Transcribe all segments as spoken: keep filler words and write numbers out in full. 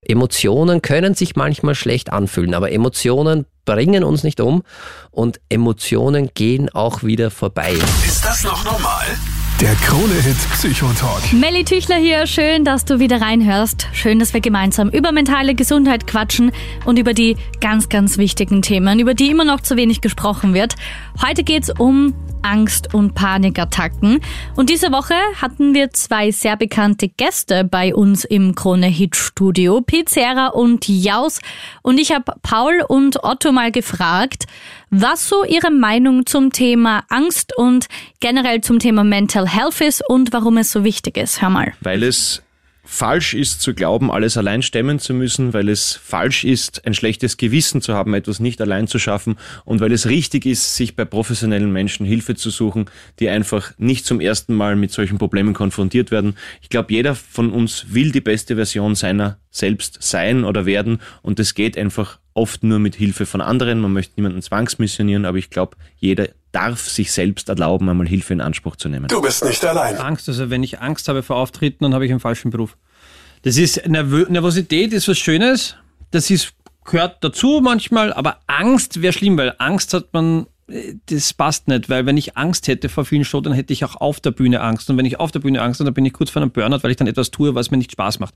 Emotionen können sich manchmal schlecht anfühlen, aber Emotionen bringen uns nicht um und Emotionen gehen auch wieder vorbei. Ist das noch normal? Der Krone-Hit Psychotalk. Melly Tüchler hier, schön, dass du wieder reinhörst. Schön, dass wir gemeinsam über mentale Gesundheit quatschen und über die ganz, ganz wichtigen Themen, über die immer noch zu wenig gesprochen wird. Heute geht's um Angst- und Panikattacken. Und diese Woche hatten wir zwei sehr bekannte Gäste bei uns im Krone-Hit-Studio, Pete Serra und Jaus. Und ich habe Paul und Otto mal gefragt, was so ihre Meinung zum Thema Angst und generell zum Thema Mental Health ist und warum es so wichtig ist. Hör mal. Weil es falsch ist zu glauben, alles allein stemmen zu müssen, weil es falsch ist, ein schlechtes Gewissen zu haben, etwas nicht allein zu schaffen und weil es richtig ist, sich bei professionellen Menschen Hilfe zu suchen, die einfach nicht zum ersten Mal mit solchen Problemen konfrontiert werden. Ich glaube, jeder von uns will die beste Version seiner selbst sein oder werden und das geht einfach oft nur mit Hilfe von anderen. Man möchte niemanden zwangsmissionieren, aber ich glaube, jeder darf sich selbst erlauben, einmal Hilfe in Anspruch zu nehmen. Du bist nicht allein. Angst, also wenn ich Angst habe vor Auftritten, dann habe ich einen falschen Beruf. Das ist, Nervö- Nervosität ist was Schönes, das ist, gehört dazu manchmal, aber Angst wäre schlimm, weil Angst hat man, das passt nicht, weil wenn ich Angst hätte vor vielen Shows, dann hätte ich auch auf der Bühne Angst und wenn ich auf der Bühne Angst habe, dann bin ich kurz vor einem Burnout, weil ich dann etwas tue, was mir nicht Spaß macht.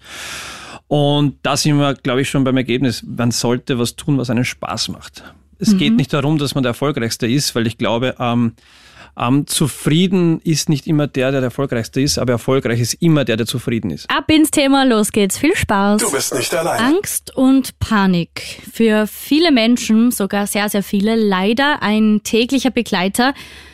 Und da sind wir, glaube ich, schon beim Ergebnis, man sollte was tun, was einen Spaß macht. Es mhm. geht nicht darum, dass man der Erfolgreichste ist, weil ich glaube, ähm, ähm, zufrieden ist nicht immer der, der der Erfolgreichste ist, aber erfolgreich ist immer der, der zufrieden ist. Ab ins Thema, los geht's. Viel Spaß. Du bist nicht allein. Angst und Panik. Für viele Menschen, sogar sehr, sehr viele, leider ein täglicher Begleiter,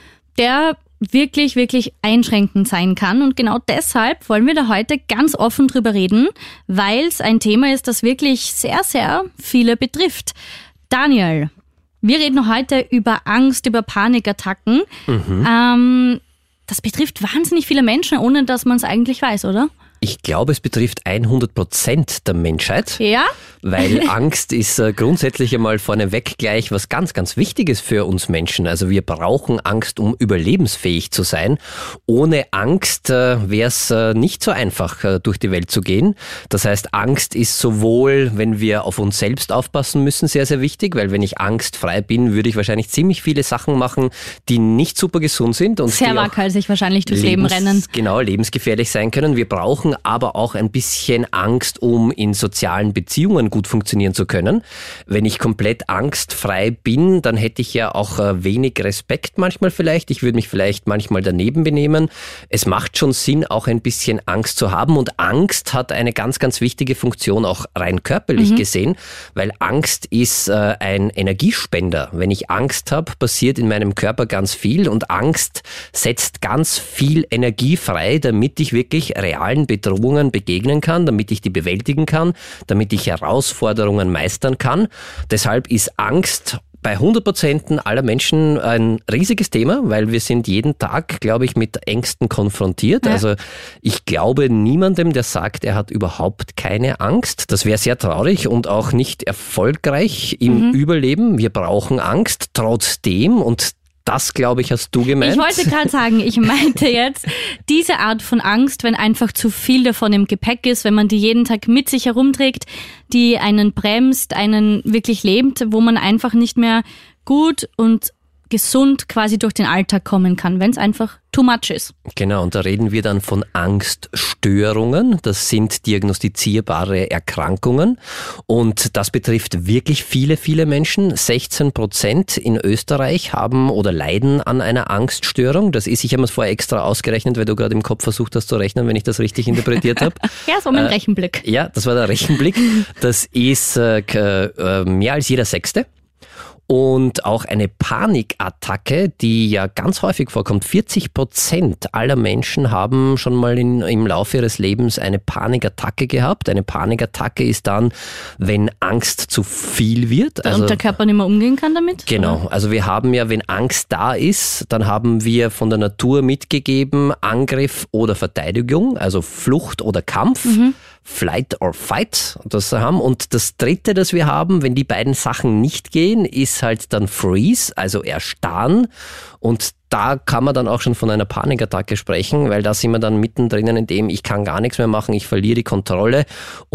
der wirklich, wirklich einschränkend sein kann. Und genau deshalb wollen wir da heute ganz offen drüber reden, weil es ein Thema ist, das wirklich sehr, sehr viele betrifft. Daniel, wir reden heute über Angst, über Panikattacken. Mhm. Ähm, das betrifft wahnsinnig viele Menschen, ohne dass man es eigentlich weiß, oder? Ich glaube, es betrifft hundert Prozent der Menschheit, ja? Weil Angst ist äh, grundsätzlich einmal vorneweg gleich was ganz, ganz Wichtiges für uns Menschen. Also wir brauchen Angst, um überlebensfähig zu sein. Ohne Angst äh, wäre es äh, nicht so einfach, äh, durch die Welt zu gehen. Das heißt, Angst ist sowohl, wenn wir auf uns selbst aufpassen müssen, sehr, sehr wichtig, weil wenn ich angstfrei bin, würde ich wahrscheinlich ziemlich viele Sachen machen, die nicht super gesund sind. Und sehr waghalsig wahrscheinlich durchs Leben rennen. Genau, lebensgefährlich sein können. Wir brauchen aber auch ein bisschen Angst, um in sozialen Beziehungen gut funktionieren zu können. Wenn ich komplett angstfrei bin, dann hätte ich ja auch wenig Respekt manchmal vielleicht. Ich würde mich vielleicht manchmal daneben benehmen. Es macht schon Sinn, auch ein bisschen Angst zu haben. Und Angst hat eine ganz, ganz wichtige Funktion, auch rein körperlich mhm. gesehen, weil Angst ist äh, ein Energiespender. Wenn ich Angst habe, passiert in meinem Körper ganz viel und Angst setzt ganz viel Energie frei, damit ich wirklich realen Bedrohungen begegnen kann, damit ich die bewältigen kann, damit ich Herausforderungen meistern kann. Deshalb ist Angst bei hundert Prozent aller Menschen ein riesiges Thema, weil wir sind jeden Tag, glaube ich, mit Ängsten konfrontiert. Ja. Also ich glaube niemandem, der sagt, er hat überhaupt keine Angst. Das wäre sehr traurig und auch nicht erfolgreich im mhm. Überleben. Wir brauchen Angst trotzdem und das, glaube ich, hast du gemeint. Ich wollte gerade sagen, ich meinte jetzt diese Art von Angst, wenn einfach zu viel davon im Gepäck ist, wenn man die jeden Tag mit sich herumträgt, die einen bremst, einen wirklich lähmt, wo man einfach nicht mehr gut und gesund quasi durch den Alltag kommen kann, wenn es einfach too much ist. Genau, und da reden wir dann von Angststörungen. Das sind diagnostizierbare Erkrankungen und das betrifft wirklich viele, viele Menschen. sechzehn Prozent in Österreich haben oder leiden an einer Angststörung. Das ist, ich habe es vorher extra ausgerechnet, weil du gerade im Kopf versucht hast zu rechnen, wenn ich das richtig interpretiert habe. Ja, so mein äh, Rechenblick. Ja, das war der Rechenblick. Das ist äh, äh, mehr als jeder Sechste. Und auch eine Panikattacke, die ja ganz häufig vorkommt. vierzig Prozent aller Menschen haben schon mal in, im Laufe ihres Lebens eine Panikattacke gehabt. Eine Panikattacke ist dann, wenn Angst zu viel wird. Also, und der Körper nicht mehr umgehen kann damit? Genau. Also wir haben ja, wenn Angst da ist, dann haben wir von der Natur mitgegeben, Angriff oder Verteidigung, also Flucht oder Kampf. Mhm. Flight or Fight, das haben. Und das Dritte, das wir haben, wenn die beiden Sachen nicht gehen, ist halt dann Freeze, also Erstarren. Und da kann man dann auch schon von einer Panikattacke sprechen, weil da sind wir dann mittendrin in dem, ich kann gar nichts mehr machen, ich verliere die Kontrolle und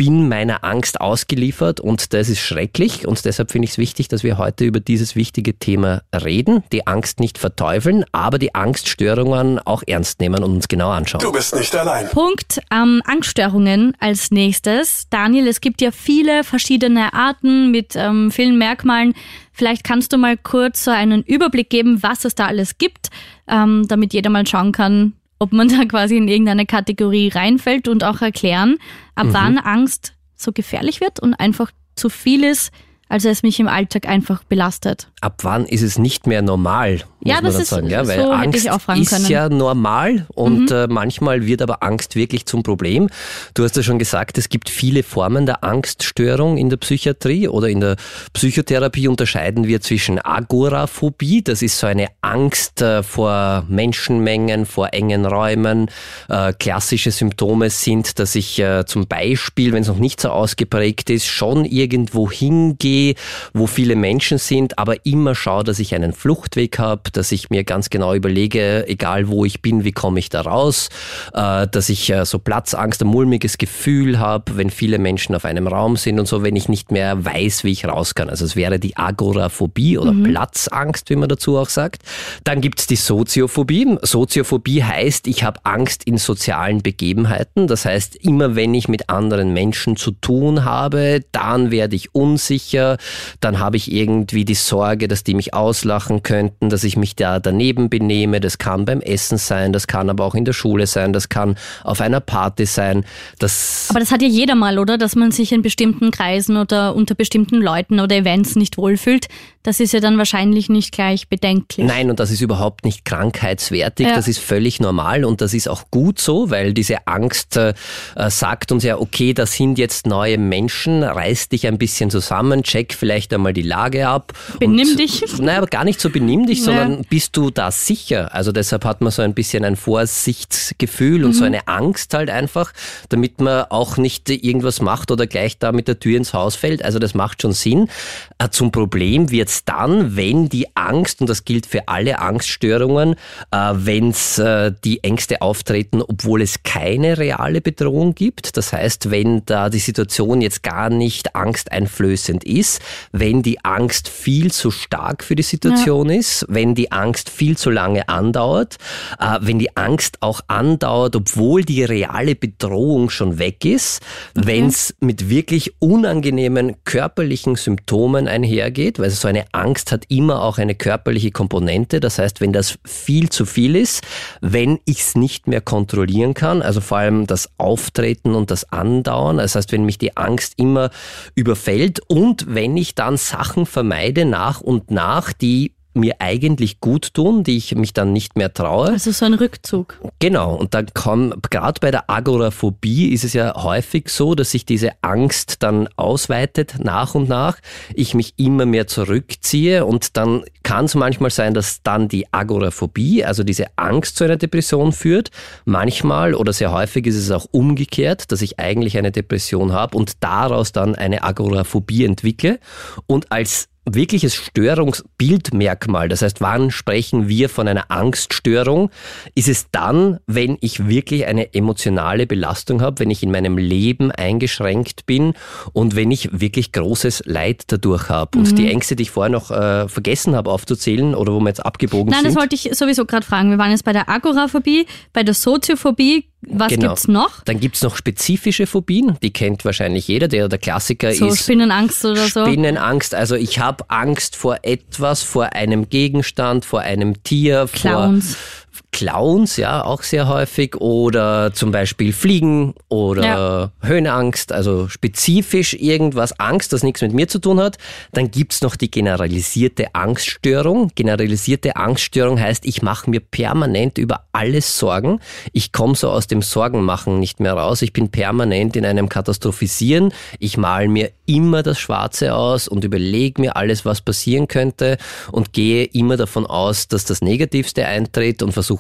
bin meiner Angst ausgeliefert und das ist schrecklich und deshalb finde ich es wichtig, dass wir heute über dieses wichtige Thema reden, die Angst nicht verteufeln, aber die Angststörungen auch ernst nehmen und uns genau anschauen. Du bist nicht allein. Punkt ähm, Angststörungen als nächstes. Daniel, es gibt ja viele verschiedene Arten mit ähm, vielen Merkmalen. Vielleicht kannst du mal kurz so einen Überblick geben, was es da alles gibt, ähm, damit jeder mal schauen kann, ob man da quasi in irgendeine Kategorie reinfällt und auch erklären, ab mhm. wann Angst so gefährlich wird und einfach zu viel ist, also es mich im Alltag einfach belastet. Ab wann ist es nicht mehr normal, muss ja, man das dann ist, sagen. Ja, weil so Angst hätte ich auch fragen ist können. ja normal und mhm. äh, manchmal wird aber Angst wirklich zum Problem. Du hast ja schon gesagt, es gibt viele Formen der Angststörung in der Psychiatrie oder in der Psychotherapie unterscheiden wir zwischen Agoraphobie, das ist so eine Angst äh, vor Menschenmengen, vor engen Räumen. Äh, klassische Symptome sind, dass ich äh, zum Beispiel, wenn es noch nicht so ausgeprägt ist, schon irgendwo hingehe, wo viele Menschen sind, aber immer schaue, dass ich einen Fluchtweg habe, dass ich mir ganz genau überlege, egal wo ich bin, wie komme ich da raus, äh, dass ich äh, so Platzangst, ein mulmiges Gefühl habe, wenn viele Menschen auf einem Raum sind und so, wenn ich nicht mehr weiß, wie ich raus kann. Also es wäre die Agoraphobie oder mhm. Platzangst, wie man dazu auch sagt. Dann gibt's die Soziophobie. Soziophobie heißt, ich habe Angst in sozialen Begebenheiten. Das heißt, immer wenn ich mit anderen Menschen zu tun habe, dann werde ich unsicher, dann habe ich irgendwie die Sorge, dass die mich auslachen könnten, dass ich mich da daneben benehme. Das kann beim Essen sein, das kann aber auch in der Schule sein, das kann auf einer Party sein. Das aber das hat ja jeder mal, oder? Dass man sich in bestimmten Kreisen oder unter bestimmten Leuten oder Events nicht wohlfühlt. Das ist ja dann wahrscheinlich nicht gleich bedenklich. Nein, und das ist überhaupt nicht krankheitswertig. Ja. Das ist völlig normal und das ist auch gut so, weil diese Angst äh, sagt uns ja, okay, das sind jetzt neue Menschen, reiß dich ein bisschen zusammen, check vielleicht einmal die Lage ab. Benimm und, dich. Nein, aber gar nicht so benimm dich, Ja. sondern bist du da sicher? Also deshalb hat man so ein bisschen ein Vorsichtsgefühl und Mhm. so eine Angst halt einfach, damit man auch nicht irgendwas macht oder gleich da mit der Tür ins Haus fällt. Also das macht schon Sinn. Äh, zum Problem wird's dann, wenn die Angst, und das gilt für alle Angststörungen, äh, wenn äh, die Ängste auftreten, obwohl es keine reale Bedrohung gibt. Das heißt, wenn da die Situation jetzt gar nicht angsteinflößend ist, wenn die Angst viel zu stark für die Situation ja. ist, wenn die Angst viel zu lange andauert, äh, wenn die Angst auch andauert, obwohl die reale Bedrohung schon weg ist, okay. wenn es mit wirklich unangenehmen körperlichen Symptomen einhergeht, weil so eine Angst hat immer auch eine körperliche Komponente, das heißt, wenn das viel zu viel ist, wenn ich es nicht mehr kontrollieren kann, also vor allem das Auftreten und das Andauern, das heißt, wenn mich die Angst immer überfällt und wenn ich dann Sachen vermeide nach und nach, die mir eigentlich gut tun, die ich mich dann nicht mehr traue. Also so ein Rückzug. Genau, und dann kommt, gerade bei der Agoraphobie ist es ja häufig so, dass sich diese Angst dann ausweitet nach und nach, ich mich immer mehr zurückziehe und dann kann es manchmal sein, dass dann die Agoraphobie, also diese Angst zu einer Depression führt. Manchmal oder sehr häufig ist es auch umgekehrt, dass ich eigentlich eine Depression habe und daraus dann eine Agoraphobie entwickle und als wirkliches Störungsbildmerkmal, das heißt, wann sprechen wir von einer Angststörung, ist es dann, wenn ich wirklich eine emotionale Belastung habe, wenn ich in meinem Leben eingeschränkt bin und wenn ich wirklich großes Leid dadurch habe. Und mhm. die Ängste, die ich vorher noch äh, vergessen habe aufzuzählen oder wo wir jetzt abgebogen Nein, sind. Nein, das wollte ich sowieso gerade fragen. Wir waren jetzt bei der Agoraphobie, bei der Soziophobie. Was genau. gibt's noch? Dann gibt's noch spezifische Phobien, die kennt wahrscheinlich jeder. Der, der Klassiker so, ist Spinnenangst oder so. Spinnenangst, also ich habe Angst vor etwas, vor einem Gegenstand, vor einem Tier, Clowns. vor Clowns, ja, auch sehr häufig, oder zum Beispiel Fliegen oder ja. Höhenangst, also spezifisch irgendwas, Angst, das nichts mit mir zu tun hat. Dann gibt's noch die generalisierte Angststörung. Generalisierte Angststörung heißt, ich mache mir permanent über alles Sorgen. Ich komme so aus dem Sorgenmachen nicht mehr raus. Ich bin permanent in einem Katastrophisieren. Ich male mir immer das Schwarze aus und überlege mir alles, was passieren könnte und gehe immer davon aus, dass das Negativste eintritt und versuche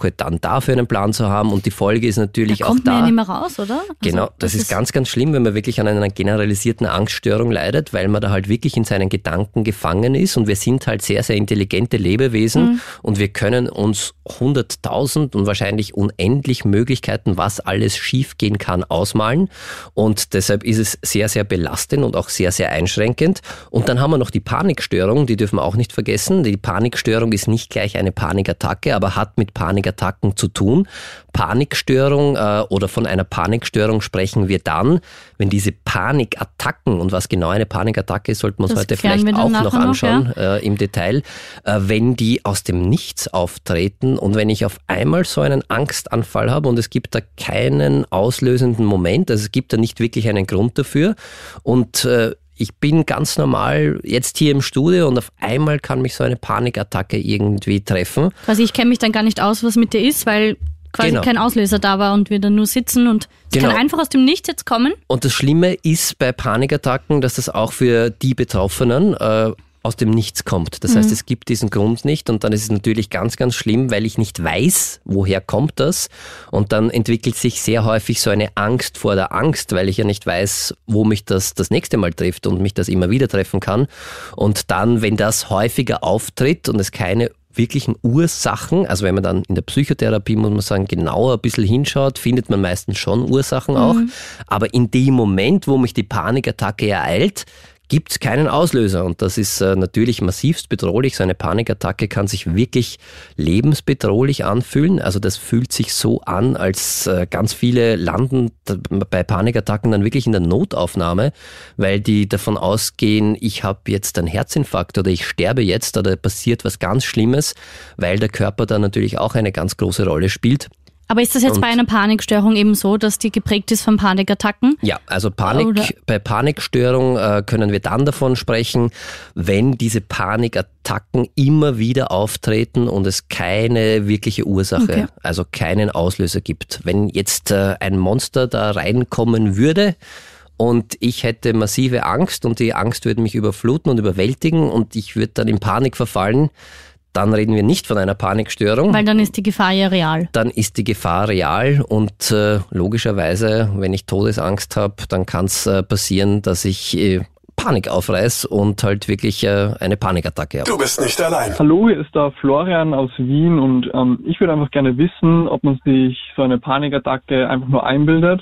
versuche dann dafür einen Plan zu haben und die Folge ist natürlich da auch kommt da. Man ja nicht mehr raus, oder? Also genau, das, das ist ganz, ganz schlimm, wenn man wirklich an einer generalisierten Angststörung leidet, weil man da halt wirklich in seinen Gedanken gefangen ist und wir sind halt sehr, sehr intelligente Lebewesen mhm. und wir können uns hunderttausend und wahrscheinlich unendlich Möglichkeiten, was alles schiefgehen kann, ausmalen und deshalb ist es sehr, sehr belastend und auch sehr, sehr einschränkend. Und dann haben wir noch die Panikstörung, die dürfen wir auch nicht vergessen. Die Panikstörung ist nicht gleich eine Panikattacke, aber hat mit Panikattacken zu tun. Panikstörung äh, oder von einer Panikstörung sprechen wir dann, wenn diese Panikattacken, und was genau eine Panikattacke ist, sollten wir uns das heute vielleicht auch noch anschauen noch, ja. äh, im Detail, äh, wenn die aus dem Nichts auftreten und wenn ich auf einmal so einen Angstanfall habe und es gibt da keinen auslösenden Moment, also es gibt da nicht wirklich einen Grund dafür und äh, ich bin ganz normal jetzt hier im Studio und auf einmal kann mich so eine Panikattacke irgendwie treffen. Quasi ich kenne mich dann gar nicht aus, was mit dir ist, weil quasi genau. kein Auslöser da war und wir dann nur sitzen und es genau. kann einfach aus dem Nichts jetzt kommen. Und das Schlimme ist bei Panikattacken, dass das auch für die Betroffenen äh, aus dem Nichts kommt. Das mhm. heißt, es gibt diesen Grund nicht und dann ist es natürlich ganz, ganz schlimm, weil ich nicht weiß, woher kommt das und dann entwickelt sich sehr häufig so eine Angst vor der Angst, weil ich ja nicht weiß, wo mich das das nächste Mal trifft und mich das immer wieder treffen kann und dann, wenn das häufiger auftritt und es keine wirklichen Ursachen, also wenn man dann in der Psychotherapie, muss man sagen, genauer ein bisschen hinschaut, findet man meistens schon Ursachen auch, mhm. aber in dem Moment, wo mich die Panikattacke ereilt, gibt es keinen Auslöser und das ist äh, natürlich massivst bedrohlich. So eine Panikattacke kann sich wirklich lebensbedrohlich anfühlen. Also das fühlt sich so an, als äh, ganz viele landen bei Panikattacken dann wirklich in der Notaufnahme, weil die davon ausgehen, ich habe jetzt einen Herzinfarkt oder ich sterbe jetzt oder passiert was ganz Schlimmes, weil der Körper da natürlich auch eine ganz große Rolle spielt. Aber ist das jetzt und bei einer Panikstörung eben so, dass die geprägt ist von Panikattacken? Ja, also Panik, Oder? bei Panikstörung äh, können wir dann davon sprechen, wenn diese Panikattacken immer wieder auftreten und es keine wirkliche Ursache, okay. also keinen Auslöser gibt. Wenn jetzt äh, ein Monster da reinkommen würde und ich hätte massive Angst und die Angst würde mich überfluten und überwältigen und ich würde dann in Panik verfallen, dann reden wir nicht von einer Panikstörung. Weil dann ist die Gefahr ja real. Dann ist die Gefahr real und äh, logischerweise, wenn ich Todesangst habe, dann kann es äh, passieren, dass ich äh, Panik aufreiß und halt wirklich äh, eine Panikattacke habe. Du bist nicht allein. Hallo, hier ist der Florian aus Wien und ähm, ich würde einfach gerne wissen, ob man sich so eine Panikattacke einfach nur einbildet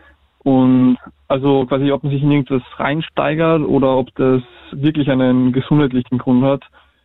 und also quasi, ob man sich in irgendwas reinsteigert oder ob das wirklich einen gesundheitlichen Grund hat.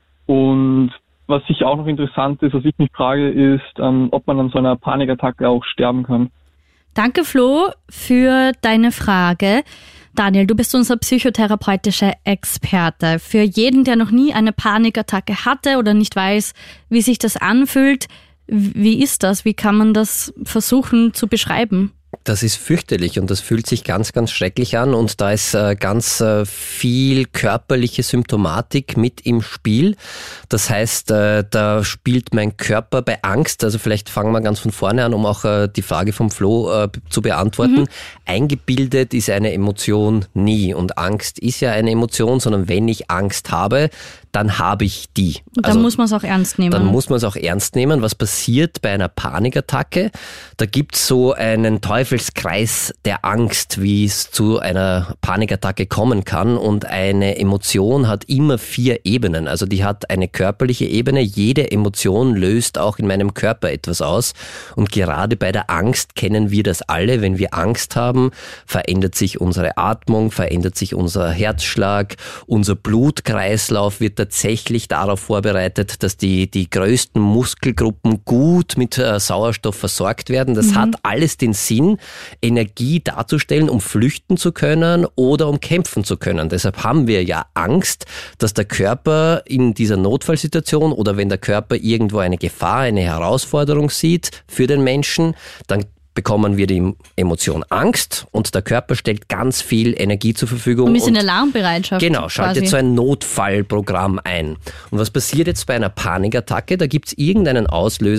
Und was sicher auch noch interessant ist, was ich mich frage, ist, ähm, ob man an so einer Panikattacke auch sterben kann. Danke, Flo, für deine Frage. Daniel, du bist unser psychotherapeutischer Experte. Für jeden, der noch nie eine Panikattacke hatte oder nicht weiß, wie sich das anfühlt, wie ist das? Wie kann man das versuchen zu beschreiben? Das ist fürchterlich und das fühlt sich ganz, ganz schrecklich an und da ist äh, ganz äh, viel körperliche Symptomatik mit im Spiel. Das heißt, äh, da spielt mein Körper bei Angst, also vielleicht fangen wir ganz von vorne an, um auch äh, die Frage vom Flo äh, zu beantworten. Mhm. Eingebildet ist eine Emotion nie und Angst ist ja eine Emotion, sondern wenn ich Angst habe, dann habe ich die. Und dann also, muss man es auch ernst nehmen. Dann muss man es auch ernst nehmen. Was passiert bei einer Panikattacke? Da gibt es so einen Teufelskreis der Angst, wie es zu einer Panikattacke kommen kann. Und eine Emotion hat immer vier Ebenen. Also die hat eine körperliche Ebene. Jede Emotion löst auch in meinem Körper etwas aus. Und gerade bei der Angst kennen wir das alle. Wenn wir Angst haben, verändert sich unsere Atmung, verändert sich unser Herzschlag, unser Blutkreislauf wird tatsächlich darauf vorbereitet, dass die, die größten Muskelgruppen gut mit äh, Sauerstoff versorgt werden. Das mhm. hat alles den Sinn, Energie darzustellen, um flüchten zu können oder um kämpfen zu können. Deshalb haben wir ja Angst, dass der Körper in dieser Notfallsituation oder wenn der Körper irgendwo eine Gefahr, eine Herausforderung sieht für den Menschen, dann bekommen wir die Emotion Angst und der Körper stellt ganz viel Energie zur Verfügung. Und ist in Alarmbereitschaft. Genau, schaltet quasi so ein Notfallprogramm ein. Und was passiert jetzt bei einer Panikattacke? Da gibt es irgendeinen Auslöser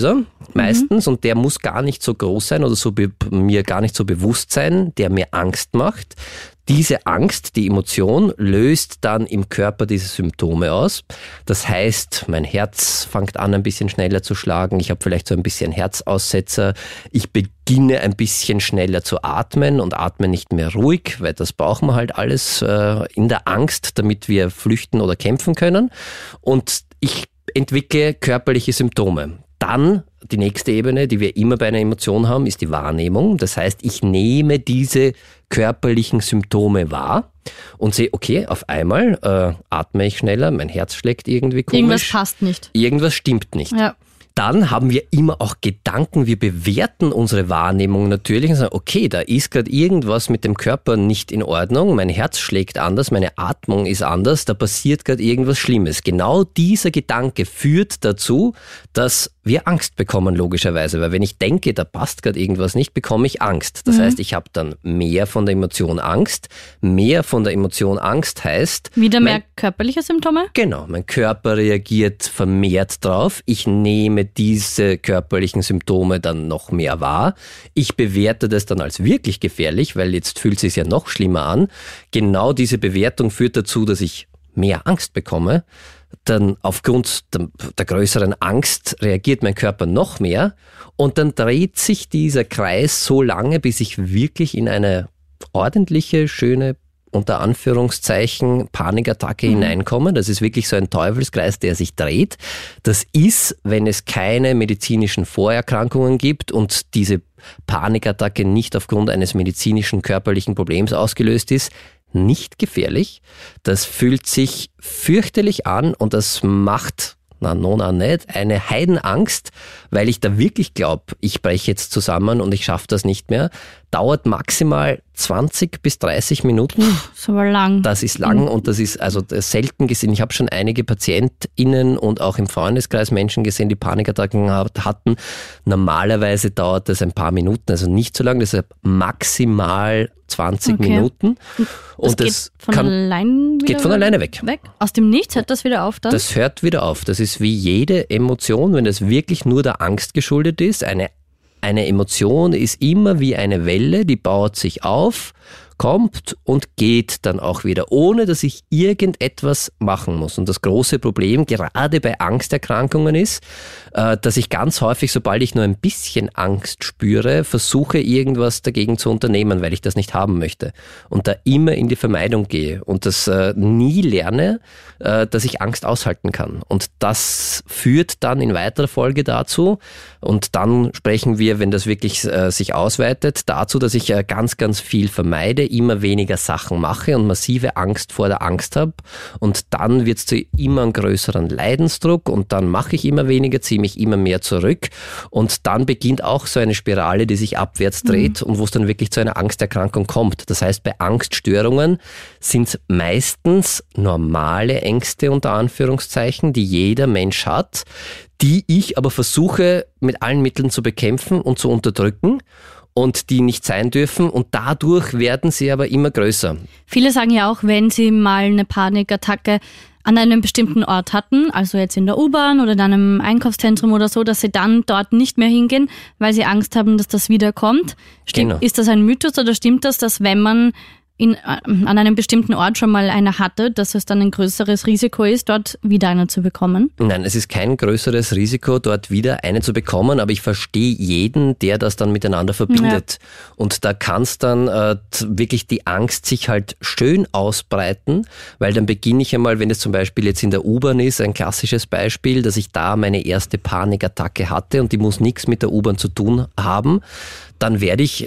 meistens, mhm. und der muss gar nicht so groß sein oder so be- mir gar nicht so bewusst sein, der mir Angst macht. Diese Angst, die Emotion, löst dann im Körper diese Symptome aus. Das heißt, mein Herz fängt an, ein bisschen schneller zu schlagen. Ich habe vielleicht so ein bisschen Herzaussetzer. Ich beginne ein bisschen schneller zu atmen und atme nicht mehr ruhig, weil das brauchen wir halt alles äh, in der Angst, damit wir flüchten oder kämpfen können. Und ich entwickle körperliche Symptome. Dann die nächste Ebene, die wir immer bei einer Emotion haben, ist die Wahrnehmung. Das heißt, ich nehme diese körperlichen Symptome wahr und sehe, okay, auf einmal äh, atme ich schneller, mein Herz schlägt irgendwie komisch. Irgendwas passt nicht. Irgendwas stimmt nicht. Ja. Dann haben wir immer auch Gedanken, wir bewerten unsere Wahrnehmung natürlich und sagen, okay, da ist gerade irgendwas mit dem Körper nicht in Ordnung, mein Herz schlägt anders, meine Atmung ist anders, da passiert gerade irgendwas Schlimmes. Genau dieser Gedanke führt dazu, dass wir Angst bekommen, logischerweise, weil wenn ich denke, da passt gerade irgendwas nicht, bekomme ich Angst. Das mhm. heißt, ich habe dann mehr von der Emotion Angst, mehr von der Emotion Angst heißt... Wieder mehr mein, körperliche Symptome? Genau, mein Körper reagiert vermehrt drauf, ich nehme diese körperlichen Symptome dann noch mehr wahr. Ich bewerte das dann als wirklich gefährlich, weil jetzt fühlt es sich ja noch schlimmer an. Genau diese Bewertung führt dazu, dass ich mehr Angst bekomme. Dann aufgrund der, der größeren Angst reagiert mein Körper noch mehr und dann dreht sich dieser Kreis so lange, bis ich wirklich in eine ordentliche, schöne, unter Anführungszeichen, Panikattacke mhm. hineinkomme. Das ist wirklich so ein Teufelskreis, der sich dreht. Das ist, wenn es keine medizinischen Vorerkrankungen gibt und diese Panikattacke nicht aufgrund eines medizinischen körperlichen Problems ausgelöst ist, nicht gefährlich. Das fühlt sich fürchterlich an und das macht, na, nona nicht, eine Heidenangst, weil ich da wirklich glaube, ich breche jetzt zusammen und ich schaffe das nicht mehr. Dauert maximal zwanzig bis dreißig Minuten. Das ist aber lang. Das ist lang und das ist also selten gesehen. Ich habe schon einige PatientInnen und auch im Freundeskreis Menschen gesehen, die Panikattacken hatten. Normalerweise dauert das ein paar Minuten, also nicht so lang, deshalb maximal zwanzig okay. Minuten. Und das, das geht von kann, allein wieder geht von alleine weg. weg. Aus dem Nichts hört das wieder auf dann? Das hört wieder auf. Das ist wie jede Emotion, wenn es wirklich nur der Angst geschuldet ist. Eine Eine Emotion ist immer wie eine Welle, die baut sich auf, kommt und geht dann auch wieder, ohne dass ich irgendetwas machen muss. Und das große Problem gerade bei Angsterkrankungen ist, dass ich ganz häufig, sobald ich nur ein bisschen Angst spüre, versuche irgendwas dagegen zu unternehmen, weil ich das nicht haben möchte. Und da immer in die Vermeidung gehe und das nie lerne, dass ich Angst aushalten kann. Und das führt dann in weiterer Folge dazu, und dann sprechen wir, wenn das wirklich äh, sich ausweitet, dazu, dass ich äh, ganz, ganz viel vermeide, immer weniger Sachen mache und massive Angst vor der Angst habe. Und dann wird es zu immer einem größeren Leidensdruck und dann mache ich immer weniger, ziehe mich immer mehr zurück. Und dann beginnt auch so eine Spirale, die sich abwärts dreht mhm. und wo es dann wirklich zu einer Angsterkrankung kommt. Das heißt, bei Angststörungen sind es meistens normale Ängste unter Anführungszeichen, die jeder Mensch hat, die ich aber versuche mit allen Mitteln zu bekämpfen und zu unterdrücken und die nicht sein dürfen, und dadurch werden sie aber immer größer. Viele sagen ja auch, wenn sie mal eine Panikattacke an einem bestimmten Ort hatten, also jetzt in der U-Bahn oder in einem Einkaufszentrum oder so, dass sie dann dort nicht mehr hingehen, weil sie Angst haben, dass das wiederkommt. Stimmt, genau. Ist das ein Mythos oder stimmt das, dass wenn man in, an einem bestimmten Ort schon mal eine hatte, dass es dann ein größeres Risiko ist, dort wieder eine zu bekommen? Nein, es ist kein größeres Risiko, dort wieder eine zu bekommen, aber ich verstehe jeden, der das dann miteinander verbindet. Ja. Und da kann es dann äh, wirklich die Angst sich halt schön ausbreiten, weil dann beginne ich einmal, wenn es zum Beispiel jetzt in der U-Bahn ist, ein klassisches Beispiel, dass ich da meine erste Panikattacke hatte und die muss nichts mit der U-Bahn zu tun haben, dann werde ich,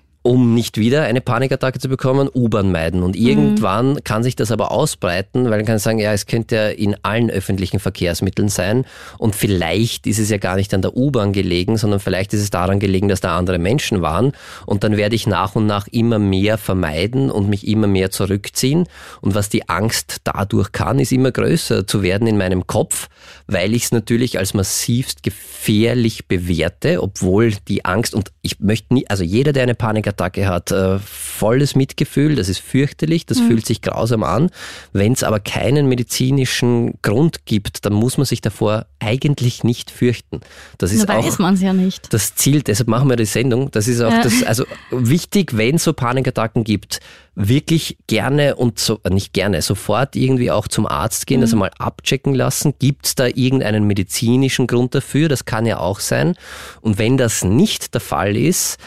um nicht wieder eine Panikattacke zu bekommen, U-Bahn meiden. Und irgendwann mhm. kann sich das aber ausbreiten, weil man kann sagen, ja, es könnte ja in allen öffentlichen Verkehrsmitteln sein und vielleicht ist es ja gar nicht an der U-Bahn gelegen, sondern vielleicht ist es daran gelegen, dass da andere Menschen waren, und dann werde ich nach und nach immer mehr vermeiden und mich immer mehr zurückziehen, und was die Angst dadurch kann, ist immer größer zu werden in meinem Kopf, weil ich es natürlich als massivst gefährlich bewerte, obwohl die Angst, und ich möchte nie, also jeder, der eine Panikattacke Panikattacke hat, äh, volles Mitgefühl, das ist fürchterlich, das mhm. fühlt sich grausam an. Wenn es aber keinen medizinischen Grund gibt, dann muss man sich davor eigentlich nicht fürchten. Das ist Nur auch weiß man es ja nicht. Das Ziel, deshalb machen wir die Sendung. Das ist auch ja. das, also wichtig, wenn es so Panikattacken gibt, wirklich gerne und so, nicht gerne, sofort irgendwie auch zum Arzt gehen, mhm. das einmal abchecken lassen. Gibt es da irgendeinen medizinischen Grund dafür? Das kann ja auch sein. Und wenn das nicht der Fall ist,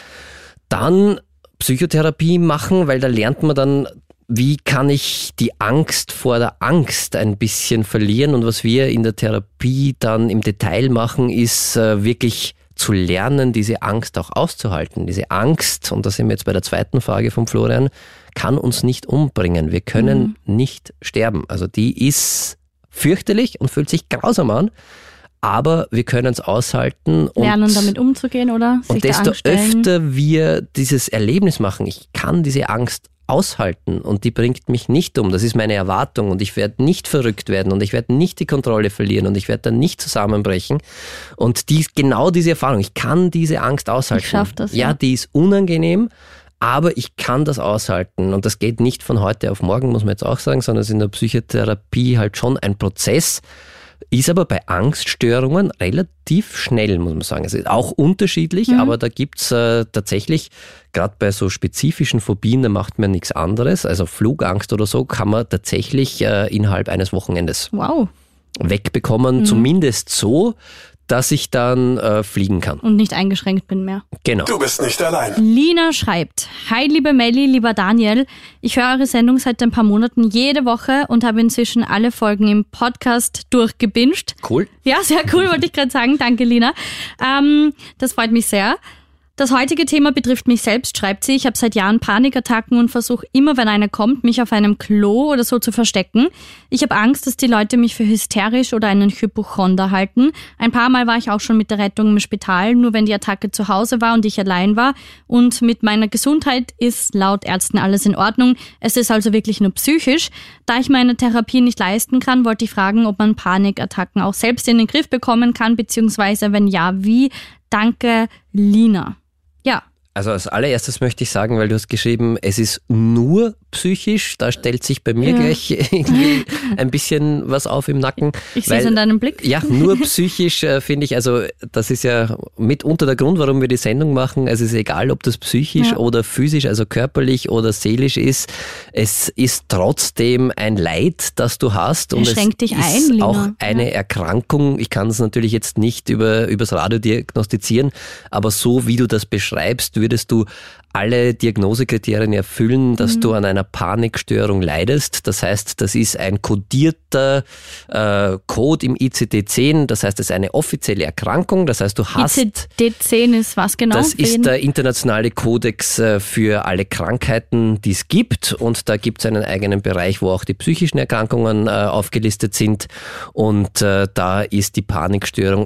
dann Psychotherapie machen, weil da lernt man dann, wie kann ich die Angst vor der Angst ein bisschen verlieren. Und was wir in der Therapie dann im Detail machen, ist äh, wirklich zu lernen, diese Angst auch auszuhalten. Diese Angst, und da sind wir jetzt bei der zweiten Frage von Florian, kann uns nicht umbringen. Wir können mhm. nicht sterben. Also die ist fürchterlich und fühlt sich grausam an, aber wir können es aushalten. Und lernen damit umzugehen, oder? Sich und desto öfter wir dieses Erlebnis machen, ich kann diese Angst aushalten und die bringt mich nicht um. Das ist meine Erwartung und ich werde nicht verrückt werden und ich werde nicht die Kontrolle verlieren und ich werde dann nicht zusammenbrechen. Und die, genau diese Erfahrung, ich kann diese Angst aushalten. Ich schaff das. Ja, ja, die ist unangenehm, aber ich kann das aushalten und das geht nicht von heute auf morgen, muss man jetzt auch sagen, sondern es ist in der Psychotherapie halt schon ein Prozess. Ist aber bei Angststörungen relativ schnell, muss man sagen. Es ist auch unterschiedlich, mhm. aber da gibt's äh, tatsächlich, gerade bei so spezifischen Phobien, da macht man nichts anderes. Also Flugangst oder so kann man tatsächlich äh, innerhalb eines Wochenendes wow. wegbekommen. Mhm. Zumindest so, dass ich dann äh, fliegen kann. Und nicht eingeschränkt bin mehr. Genau. Du bist nicht allein. Lina schreibt, hi liebe Melli, lieber Daniel, ich höre eure Sendung seit ein paar Monaten jede Woche und habe inzwischen alle Folgen im Podcast durchgebinged. Cool. Ja, sehr cool, wollte ich gerade sagen. Danke, Lina. Ähm, das freut mich sehr. Das heutige Thema betrifft mich selbst, schreibt sie. Ich habe seit Jahren Panikattacken und versuche immer, wenn eine kommt, mich auf einem Klo oder so zu verstecken. Ich habe Angst, dass die Leute mich für hysterisch oder einen Hypochonder halten. Ein paar Mal war ich auch schon mit der Rettung im Spital, nur wenn die Attacke zu Hause war und ich allein war. Und mit meiner Gesundheit ist laut Ärzten alles in Ordnung. Es ist also wirklich nur psychisch. Da ich meine Therapie nicht leisten kann, wollte ich fragen, ob man Panikattacken auch selbst in den Griff bekommen kann, beziehungsweise wenn ja, wie? Danke, Lina. Ja. Also als allererstes möchte ich sagen, weil du hast geschrieben, es ist nur psychisch, da stellt sich bei mir ja. gleich irgendwie ein bisschen was auf im Nacken. Ich sehe es in deinem Blick. Ja, nur psychisch äh, finde ich, also das ist ja mitunter der Grund, warum wir die Sendung machen. Also es ist egal, ob das psychisch ja. oder physisch, also körperlich oder seelisch ist. Es ist trotzdem ein Leid, das du hast. Und es schränkt dich ein, ist Lina. auch eine ja. Erkrankung. Ich kann es natürlich jetzt nicht über übers Radio diagnostizieren, aber so wie du das beschreibst, würdest du alle Diagnosekriterien erfüllen, dass mhm. du an einer Panikstörung leidest. Das heißt, das ist ein kodierter äh, Code im I C D zehn. Das heißt, das ist eine offizielle Erkrankung. Das heißt, du hast... I C D zehn ist was genau? Das ist der internationale Kodex äh, für alle Krankheiten, die es gibt. Und da gibt es einen eigenen Bereich, wo auch die psychischen Erkrankungen äh, aufgelistet sind. Und äh, da ist die Panikstörung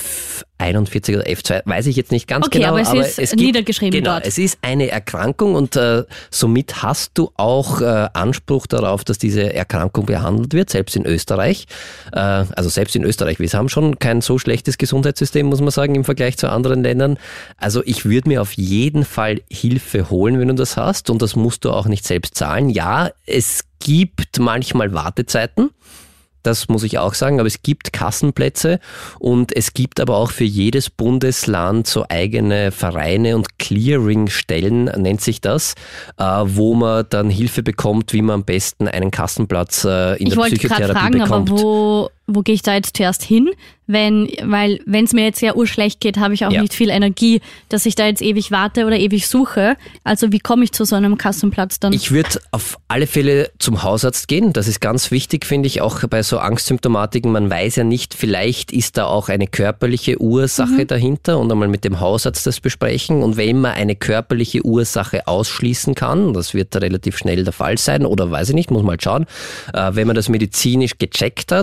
F einundvierzig oder F zwei, weiß ich jetzt nicht ganz okay, genau. Aber es aber ist es gibt, niedergeschrieben genau, dort. Es ist eine Erkrankung und äh, somit hast du auch äh, Anspruch darauf, dass diese Erkrankung behandelt wird, selbst in Österreich. Äh, also selbst in Österreich. Wir haben schon kein so schlechtes Gesundheitssystem, muss man sagen, im Vergleich zu anderen Ländern. Also ich würde mir auf jeden Fall Hilfe holen, wenn du das hast, und das musst du auch nicht selbst zahlen. Ja, es gibt manchmal Wartezeiten. Das muss ich auch sagen, aber es gibt Kassenplätze und es gibt aber auch für jedes Bundesland so eigene Vereine und Clearingstellen, nennt sich das, wo man dann Hilfe bekommt, wie man am besten einen Kassenplatz in ich der Psychotherapie fragen, bekommt. Aber wo, wo gehe ich da jetzt zuerst hin? Wenn, weil wenn es mir jetzt sehr urschlecht geht, habe ich auch ja. nicht viel Energie, dass ich da jetzt ewig warte oder ewig suche. Also wie komme ich zu so einem Kassenplatz dann? Ich würde auf alle Fälle zum Hausarzt gehen. Das ist ganz wichtig, finde ich, auch bei so Angstsymptomatiken. Man weiß ja nicht, vielleicht ist da auch eine körperliche Ursache mhm. dahinter, und einmal mit dem Hausarzt das besprechen. Und wenn man eine körperliche Ursache ausschließen kann, das wird relativ schnell der Fall sein, oder weiß ich nicht, muss mal schauen, äh, wenn man das medizinisch gecheckt hat und sagt, okay,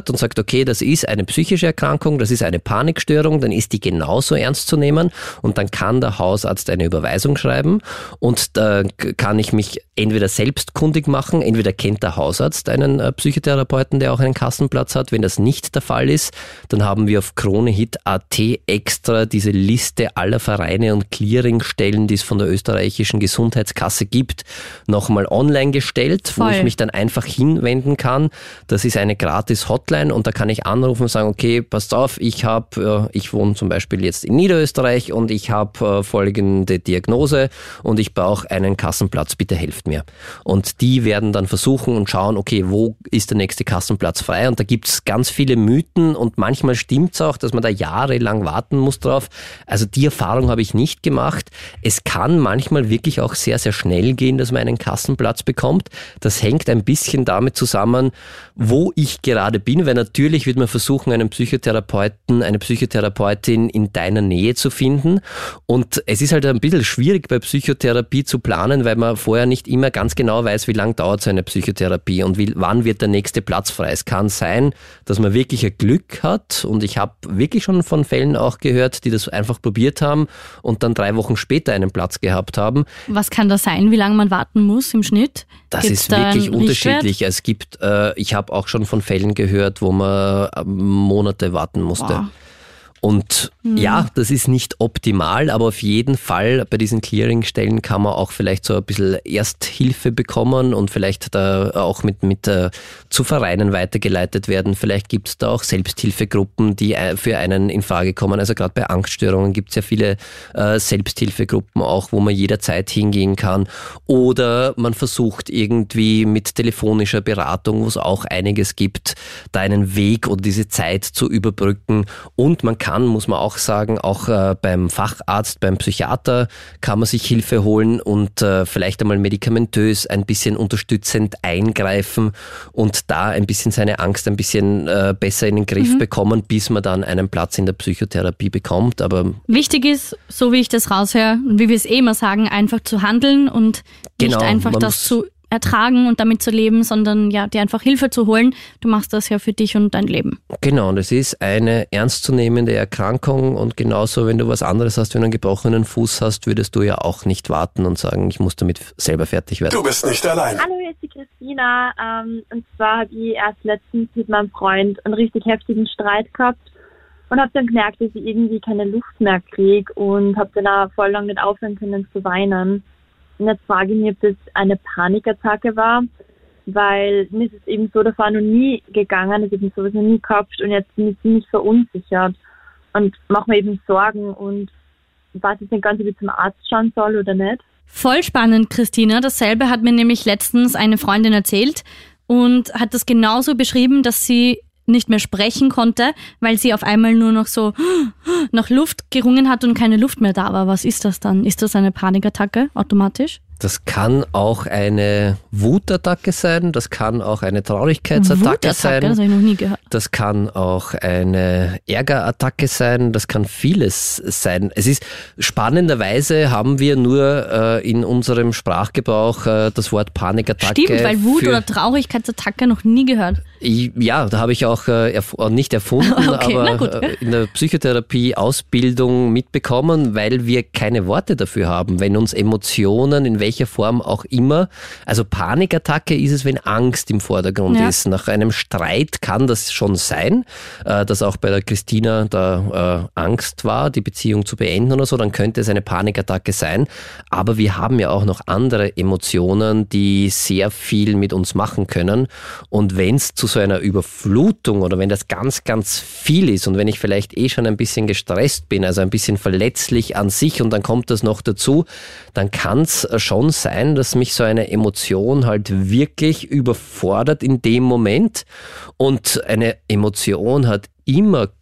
okay, das ist eine psychische Erkrankung, das ist eine Panikstörung, dann ist die genauso ernst zu nehmen und dann kann der Hausarzt eine Überweisung schreiben und da kann ich mich entweder selbstkundig machen, entweder kennt der Hausarzt einen äh, Psychotherapeuten, der auch einen Kassenplatz hat. Wenn das nicht der Fall ist, dann haben wir auf kronehit punkt at extra diese Liste aller Vereine und Clearingstellen, die es von der österreichischen Gesundheitskasse gibt, nochmal online gestellt, Voll. wo ich mich dann einfach hinwenden kann. Das ist eine gratis Hotline und da kann ich anrufen und sagen, okay, passt auf, ich habe, äh, ich wohne zum Beispiel jetzt in Niederösterreich und ich habe äh, folgende Diagnose und ich brauche einen Kassenplatz, bitte helft mir. Und die werden dann versuchen und schauen, okay, wo ist der nächste Kassenplatz frei? Und da gibt es ganz viele Mythen und manchmal stimmt es auch, dass man da jahrelang warten muss drauf. Also die Erfahrung habe ich nicht gemacht. Es kann manchmal wirklich auch sehr, sehr schnell gehen, dass man einen Kassenplatz bekommt. Das hängt ein bisschen damit zusammen, wo ich gerade bin, weil natürlich wird man versuchen, einen Psychotherapeuten, eine Psychotherapeutin in deiner Nähe zu finden. Und es ist halt ein bisschen schwierig bei Psychotherapie zu planen, weil man vorher nicht immer ganz genau weiß, wie lange dauert so eine Psychotherapie und wie, wann wird der nächste Platz frei. Es kann sein, dass man wirklich ein Glück hat und ich habe wirklich schon von Fällen auch gehört, die das einfach probiert haben und dann drei Wochen später einen Platz gehabt haben. Was kann das sein, wie lange man warten muss im Schnitt? Das Gibt's ist da wirklich einen unterschiedlich. Es gibt, äh, ich habe auch schon von Fällen gehört, wo man äh, Monate warten musste. Wow. Und Mhm. ja, das ist nicht optimal, aber auf jeden Fall bei diesen Clearingstellen kann man auch vielleicht so ein bisschen Ersthilfe bekommen und vielleicht da auch mit, mit äh, zu Vereinen weitergeleitet werden. Vielleicht gibt es da auch Selbsthilfegruppen, die äh, für einen in Frage kommen. Also gerade bei Angststörungen gibt es ja viele äh, Selbsthilfegruppen auch, wo man jederzeit hingehen kann. Oder man versucht irgendwie mit telefonischer Beratung, wo es auch einiges gibt, da einen Weg oder diese Zeit zu überbrücken. Und man kann, muss man auch sagen, auch äh, beim Facharzt, beim Psychiater kann man sich Hilfe holen und äh, vielleicht einmal medikamentös ein bisschen unterstützend eingreifen und da ein bisschen seine Angst ein bisschen äh, besser in den Griff mhm. bekommen, bis man dann einen Platz in der Psychotherapie bekommt. Aber wichtig ist, so wie ich das raushöre und wie wir es eh immer sagen, einfach zu handeln und genau, nicht einfach das zu ertragen und damit zu leben, sondern ja, dir einfach Hilfe zu holen. Du machst das ja für dich und dein Leben. Genau, und es ist eine ernstzunehmende Erkrankung und genauso, wenn du was anderes hast, wenn du einen gebrochenen Fuß hast, würdest du ja auch nicht warten und sagen, ich muss damit selber fertig werden. Du bist nicht allein. Hallo, hier ist die Christina. Ähm, und zwar habe ich erst letztens mit meinem Freund einen richtig heftigen Streit gehabt und habe dann gemerkt, dass ich irgendwie keine Luft mehr kriege und habe dann auch voll lang nicht aufhören können zu weinen. Und jetzt frage ich mich, ob das eine Panikattacke war, weil mir ist es eben so davor noch nie gegangen, ich habe mich sowas noch nie gehabt und jetzt bin ich ziemlich verunsichert und mache mir eben Sorgen und weiß jetzt nicht ganz, ob ich zum Arzt schauen soll oder nicht. Voll spannend, Christina. Dasselbe hat mir nämlich letztens eine Freundin erzählt und hat das genauso beschrieben, dass sie nicht mehr sprechen konnte, weil sie auf einmal nur noch so nach Luft gerungen hat und keine Luft mehr da war. Was ist das dann? Ist das eine Panikattacke automatisch? Das kann auch eine Wutattacke sein, das kann auch eine Traurigkeitsattacke Wutattacke, sein. Das habe ich noch nie gehört. Das kann auch eine Ärgerattacke sein, das kann vieles sein. Es ist spannenderweise haben wir nur äh, in unserem Sprachgebrauch äh, das Wort Panikattacke. Stimmt, weil Wut- oder Traurigkeitsattacke noch nie gehört. Ich, ja, da habe ich auch äh, erf- nicht erfunden, okay, aber äh, in der Psychotherapie-Ausbildung mitbekommen, weil wir keine Worte dafür haben, wenn uns Emotionen in welcher Form auch immer, also Panikattacke ist es, wenn Angst im Vordergrund ja. ist. Nach einem Streit kann das schon sein, äh, dass auch bei der Christina da äh, Angst war, die Beziehung zu beenden oder so, dann könnte es eine Panikattacke sein, aber wir haben ja auch noch andere Emotionen, die sehr viel mit uns machen können und wenn es zu so einer Überflutung oder wenn das ganz, ganz viel ist und wenn ich vielleicht eh schon ein bisschen gestresst bin, also ein bisschen verletzlich an sich und dann kommt das noch dazu, dann kann es schon sein, dass mich so eine Emotion halt wirklich überfordert in dem Moment und eine Emotion hat immer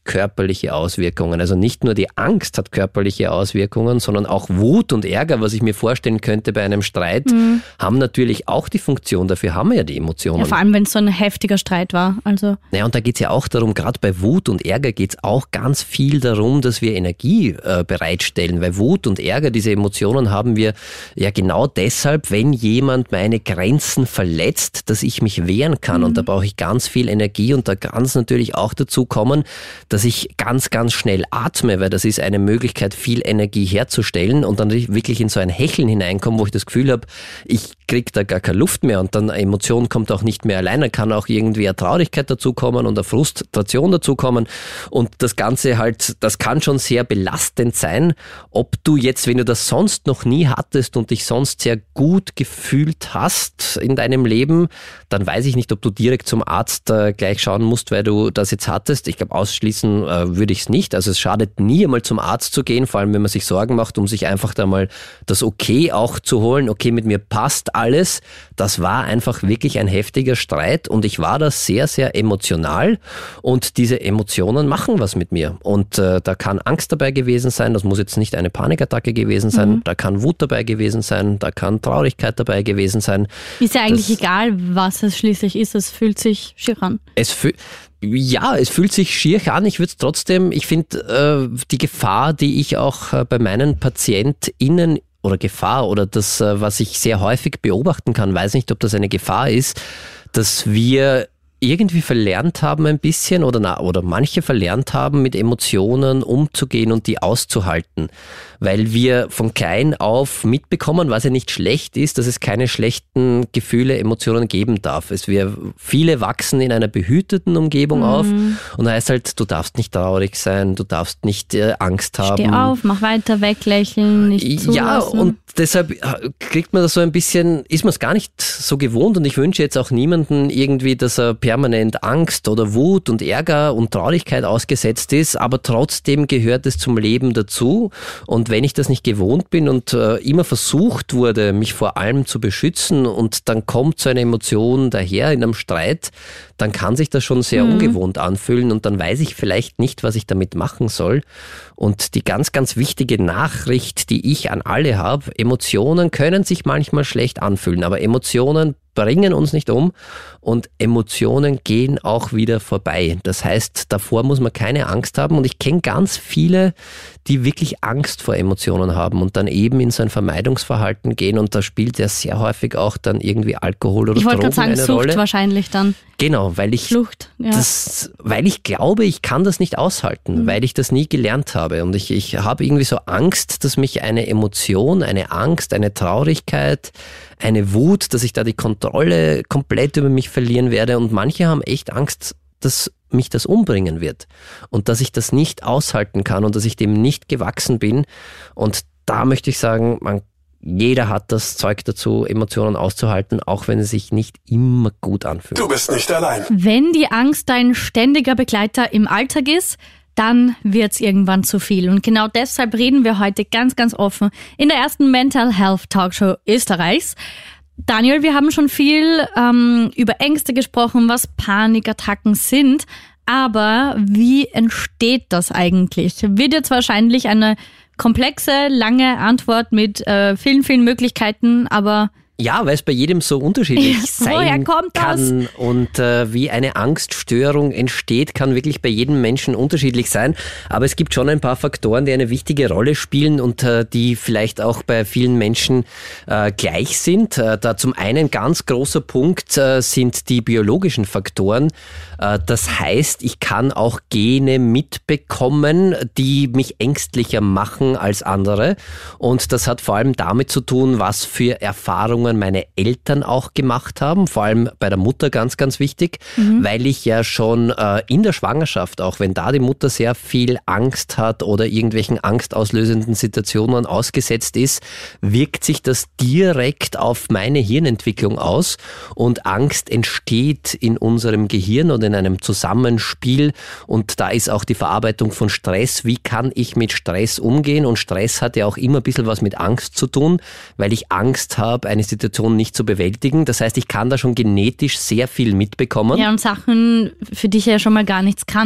körperliche Auswirkungen. Also nicht nur die Angst hat körperliche Auswirkungen, sondern auch Wut und Ärger, was ich mir vorstellen könnte bei einem Streit, mhm. haben natürlich auch die Funktion. Dafür haben wir ja die Emotionen. Ja, vor allem, wenn es so ein heftiger Streit war. Also. Ja, und da geht es ja auch darum, gerade bei Wut und Ärger geht es auch ganz viel darum, dass wir Energie äh, bereitstellen. Weil Wut und Ärger, diese Emotionen haben wir ja genau deshalb, wenn jemand meine Grenzen verletzt, dass ich mich wehren kann. Mhm. Und da brauche ich ganz viel Energie und da kann es natürlich auch dazu kommen, dass ich ganz, ganz schnell atme, weil das ist eine Möglichkeit, viel Energie herzustellen und dann wirklich in so ein Hecheln hineinkomme, wo ich das Gefühl habe, ich kriege da gar keine Luft mehr und dann eine Emotion kommt auch nicht mehr allein, dann kann auch irgendwie eine Traurigkeit dazukommen und eine Frustration dazukommen und das Ganze halt, das kann schon sehr belastend sein, ob du jetzt, wenn du das sonst noch nie hattest und dich sonst sehr gut gefühlt hast in deinem Leben, dann weiß ich nicht, ob du direkt zum Arzt äh, gleich schauen musst, weil du das jetzt hattest. Ich glaube, ausschließen äh, würde ich es nicht. Also es schadet nie einmal zum Arzt zu gehen, vor allem wenn man sich Sorgen macht, um sich einfach da mal das Okay auch zu holen. Okay, mit mir passt alles. Das war einfach wirklich ein heftiger Streit und ich war da sehr, sehr emotional und diese Emotionen machen was mit mir. Und äh, da kann Angst dabei gewesen sein, das muss jetzt nicht eine Panikattacke gewesen sein, mhm. da kann Wut dabei gewesen sein, da kann Traurigkeit dabei gewesen sein. Ist ja eigentlich das, egal, was es schließlich ist, es fühlt sich schier an. Es fühlt Ja, es fühlt sich schier an. Ich würde es trotzdem, ich finde, äh, die Gefahr, die ich auch äh, bei meinen PatientInnen oder Gefahr oder das, äh, was ich sehr häufig beobachten kann, weiß nicht, ob das eine Gefahr ist, dass wir irgendwie verlernt haben ein bisschen oder na, oder manche verlernt haben, mit Emotionen umzugehen und die auszuhalten. Weil wir von klein auf mitbekommen, was ja nicht schlecht ist, dass es keine schlechten Gefühle, Emotionen geben darf. Es wir viele wachsen in einer behüteten Umgebung mhm. auf und da heißt halt, du darfst nicht traurig sein, du darfst nicht äh, Angst haben. Steh auf, mach weiter, weglächeln, nicht zulassen. Ja, und deshalb kriegt man das so ein bisschen, ist man es gar nicht so gewohnt und ich wünsche jetzt auch niemanden irgendwie, dass er permanent Angst oder Wut und Ärger und Traurigkeit ausgesetzt ist, aber trotzdem gehört es zum Leben dazu und wenn ich das nicht gewohnt bin und äh, immer versucht wurde, mich vor allem zu beschützen und dann kommt so eine Emotion daher in einem Streit, dann kann sich das schon sehr mhm. ungewohnt anfühlen und dann weiß ich vielleicht nicht, was ich damit machen soll. Und die ganz, ganz wichtige Nachricht, die ich an alle habe, Emotionen können sich manchmal schlecht anfühlen, aber Emotionen bringen uns nicht um und Emotionen gehen auch wieder vorbei. Das heißt, davor muss man keine Angst haben und ich kenne ganz viele, die wirklich Angst vor Emotionen haben und dann eben in so ein Vermeidungsverhalten gehen und da spielt ja sehr häufig auch dann irgendwie Alkohol oder ich Drogen wollte gerade sagen, eine Sucht Rolle. Wahrscheinlich dann. Genau, weil ich Flucht, ja. das, weil ich glaube, ich kann das nicht aushalten, mhm. weil ich das nie gelernt habe und ich, ich habe irgendwie so Angst, dass mich eine Emotion, eine Angst, eine Traurigkeit, eine Wut, dass ich da die Kontrolle komplett über mich verlieren werde und manche haben echt Angst, dass mich das umbringen wird und dass ich das nicht aushalten kann und dass ich dem nicht gewachsen bin und da möchte ich sagen, man jeder hat das Zeug dazu, Emotionen auszuhalten, auch wenn es sich nicht immer gut anfühlt. Du bist nicht allein. Wenn die Angst dein ständiger Begleiter im Alltag ist, dann wird's irgendwann zu viel. Und genau deshalb reden wir heute ganz, ganz offen in der ersten Mental Health Talkshow Österreichs. Daniel, wir haben schon viel ähm, über Ängste gesprochen, was Panikattacken sind. Aber wie entsteht das eigentlich? Wird jetzt wahrscheinlich eine komplexe, lange Antwort mit äh, vielen, vielen Möglichkeiten, aber ja, weil es bei jedem so unterschiedlich ja, sein kommt kann das? und äh, wie eine Angststörung entsteht, kann wirklich bei jedem Menschen unterschiedlich sein. Aber es gibt schon ein paar Faktoren, die eine wichtige Rolle spielen und äh, die vielleicht auch bei vielen Menschen äh, gleich sind. Äh, da zum einen ganz großer Punkt äh, sind die biologischen Faktoren. Äh, das heißt, ich kann auch Gene mitbekommen, die mich ängstlicher machen als andere. Und das hat vor allem damit zu tun, was für Erfahrungen meine Eltern auch gemacht haben, vor allem bei der Mutter ganz, ganz wichtig, mhm. weil ich ja schon äh, in der Schwangerschaft, auch wenn da die Mutter sehr viel Angst hat oder irgendwelchen angstauslösenden Situationen ausgesetzt ist, wirkt sich das direkt auf meine Hirnentwicklung aus und Angst entsteht in unserem Gehirn und in einem Zusammenspiel und da ist auch die Verarbeitung von Stress, wie kann ich mit Stress umgehen und Stress hat ja auch immer ein bisschen was mit Angst zu tun, weil ich Angst habe, eine Situation nicht zu bewältigen. Das heißt, ich kann da schon genetisch sehr viel mitbekommen. Ja, und Sachen, für die ich ja schon mal gar nichts kann.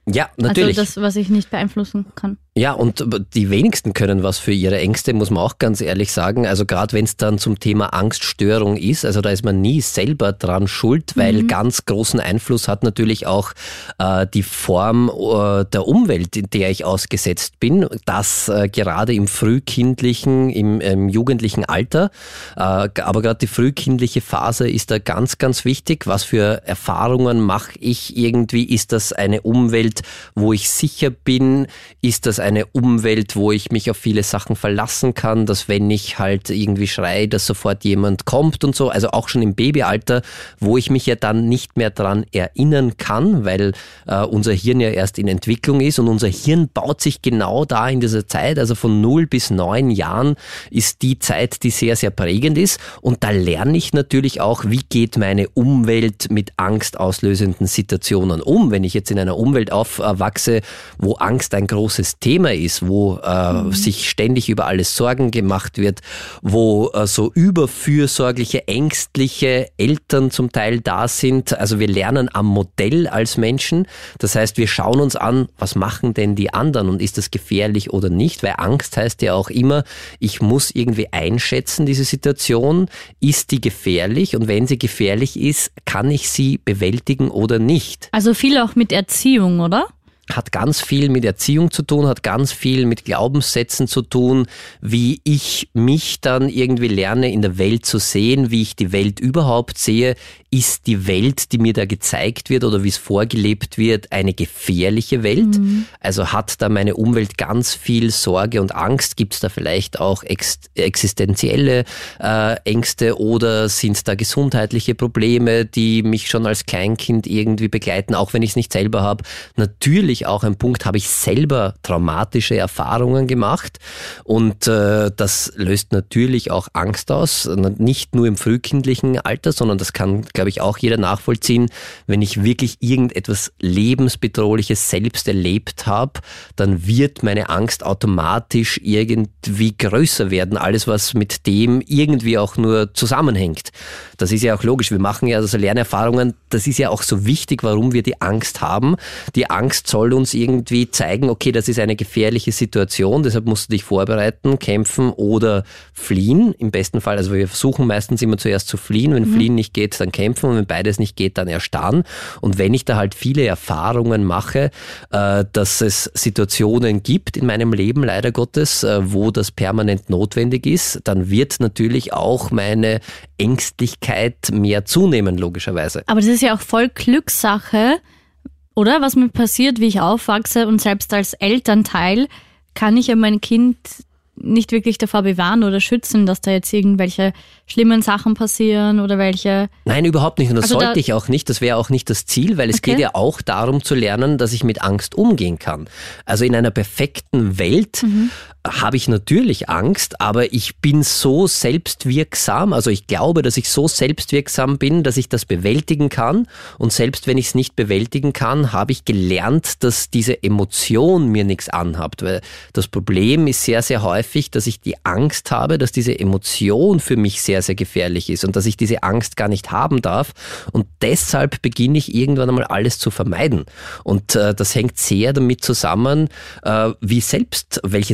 Ja, natürlich. Also das, was ich nicht beeinflussen kann. Ja, und die wenigsten können was für ihre Ängste, muss man auch ganz ehrlich sagen. Also gerade wenn es dann zum Thema Angststörung ist, also da ist man nie selber dran schuld, weil mhm. ganz großen Einfluss hat natürlich auch äh, die Form äh, der Umwelt, in der ich ausgesetzt bin. Das äh, gerade im frühkindlichen, im, im jugendlichen Alter. Äh, aber gerade die frühkindliche Phase ist da ganz, ganz wichtig. Was für Erfahrungen mache ich irgendwie? Ist das eine Umwelt, wo ich sicher bin? Ist das eine Umwelt, wo ich mich auf viele Sachen verlassen kann, dass wenn ich halt irgendwie schreie, dass sofort jemand kommt und so, also auch schon im Babyalter, wo ich mich ja dann nicht mehr dran erinnern kann, weil äh, unser Hirn ja erst in Entwicklung ist und unser Hirn baut sich genau da in dieser Zeit, also von null bis neun Jahren ist die Zeit, die sehr, sehr prägend ist und da lerne ich natürlich auch, wie geht meine Umwelt mit angstauslösenden Situationen um, wenn ich jetzt in einer Umwelt aufwachse, wo Angst ein großes Thema ist, wo äh, mhm. sich ständig über alles Sorgen gemacht wird, wo äh, so überfürsorgliche, ängstliche Eltern zum Teil da sind. Also wir lernen am Modell als Menschen. Das heißt, wir schauen uns an, was machen denn die anderen und ist das gefährlich oder nicht? Weil Angst heißt ja auch immer, ich muss irgendwie einschätzen, diese Situation, ist die gefährlich und wenn sie gefährlich ist, kann ich sie bewältigen oder nicht? Also viel auch mit Erziehung, oder? Hat ganz viel mit Erziehung zu tun, hat ganz viel mit Glaubenssätzen zu tun, wie ich mich dann irgendwie lerne, in der Welt zu sehen, wie ich die Welt überhaupt sehe. Ist die Welt, die mir da gezeigt wird oder wie es vorgelebt wird, eine gefährliche Welt? Mhm. Also hat da meine Umwelt ganz viel Sorge und Angst? Gibt es da vielleicht auch ex- existenzielle äh, Ängste oder sind da gesundheitliche Probleme, die mich schon als Kleinkind irgendwie begleiten, auch wenn ich es nicht selber habe? Natürlich auch ein Punkt, habe ich selber traumatische Erfahrungen gemacht und äh, das löst natürlich auch Angst aus, nicht nur im frühkindlichen Alter, sondern das kann, glaube ich, auch jeder nachvollziehen. Wenn ich wirklich irgendetwas Lebensbedrohliches selbst erlebt habe, dann wird meine Angst automatisch irgendwie größer werden. Alles, was mit dem irgendwie auch nur zusammenhängt. Das ist ja auch logisch. Wir machen ja also Lernerfahrungen. Das ist ja auch so wichtig, warum wir die Angst haben. Die Angst soll uns irgendwie zeigen, okay, das ist eine gefährliche Situation, deshalb musst du dich vorbereiten, kämpfen oder fliehen. Im besten Fall, also wir versuchen meistens immer zuerst zu fliehen. Wenn mhm. fliehen nicht geht, dann kämpfen und wenn beides nicht geht, dann erstarren. Und wenn ich da halt viele Erfahrungen mache, äh, dass es Situationen gibt in meinem Leben, leider Gottes, äh, wo das permanent notwendig ist, dann wird natürlich auch meine Ängstlichkeit mehr zunehmen, logischerweise. Aber das ist ja auch voll Glückssache, oder? Was mir passiert, wie ich aufwachse und selbst als Elternteil kann ich ja mein Kind nicht wirklich davor bewahren oder schützen, dass da jetzt irgendwelche schlimmen Sachen passieren oder welche... Nein, überhaupt nicht. Und das also sollte da ich auch nicht. Das wäre auch nicht das Ziel, weil es okay. geht ja auch darum zu lernen, dass ich mit Angst umgehen kann. Also in einer perfekten Welt mhm. habe ich natürlich Angst, aber ich bin so selbstwirksam, also ich glaube, dass ich so selbstwirksam bin, dass ich das bewältigen kann und selbst wenn ich es nicht bewältigen kann, habe ich gelernt, dass diese Emotion mir nichts anhabt, weil das Problem ist sehr, sehr häufig, dass ich die Angst habe, dass diese Emotion für mich sehr, sehr gefährlich ist und dass ich diese Angst gar nicht haben darf und deshalb beginne ich irgendwann einmal alles zu vermeiden und äh, das hängt sehr damit zusammen, äh, wie selbst, welche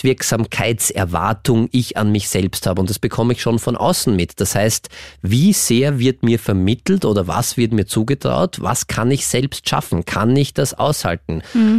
Selbstwirksamkeitserwartung ich an mich selbst habe und das bekomme ich schon von außen mit. Das heißt, wie sehr wird mir vermittelt oder was wird mir zugetraut, was kann ich selbst schaffen, kann ich das aushalten? Mhm.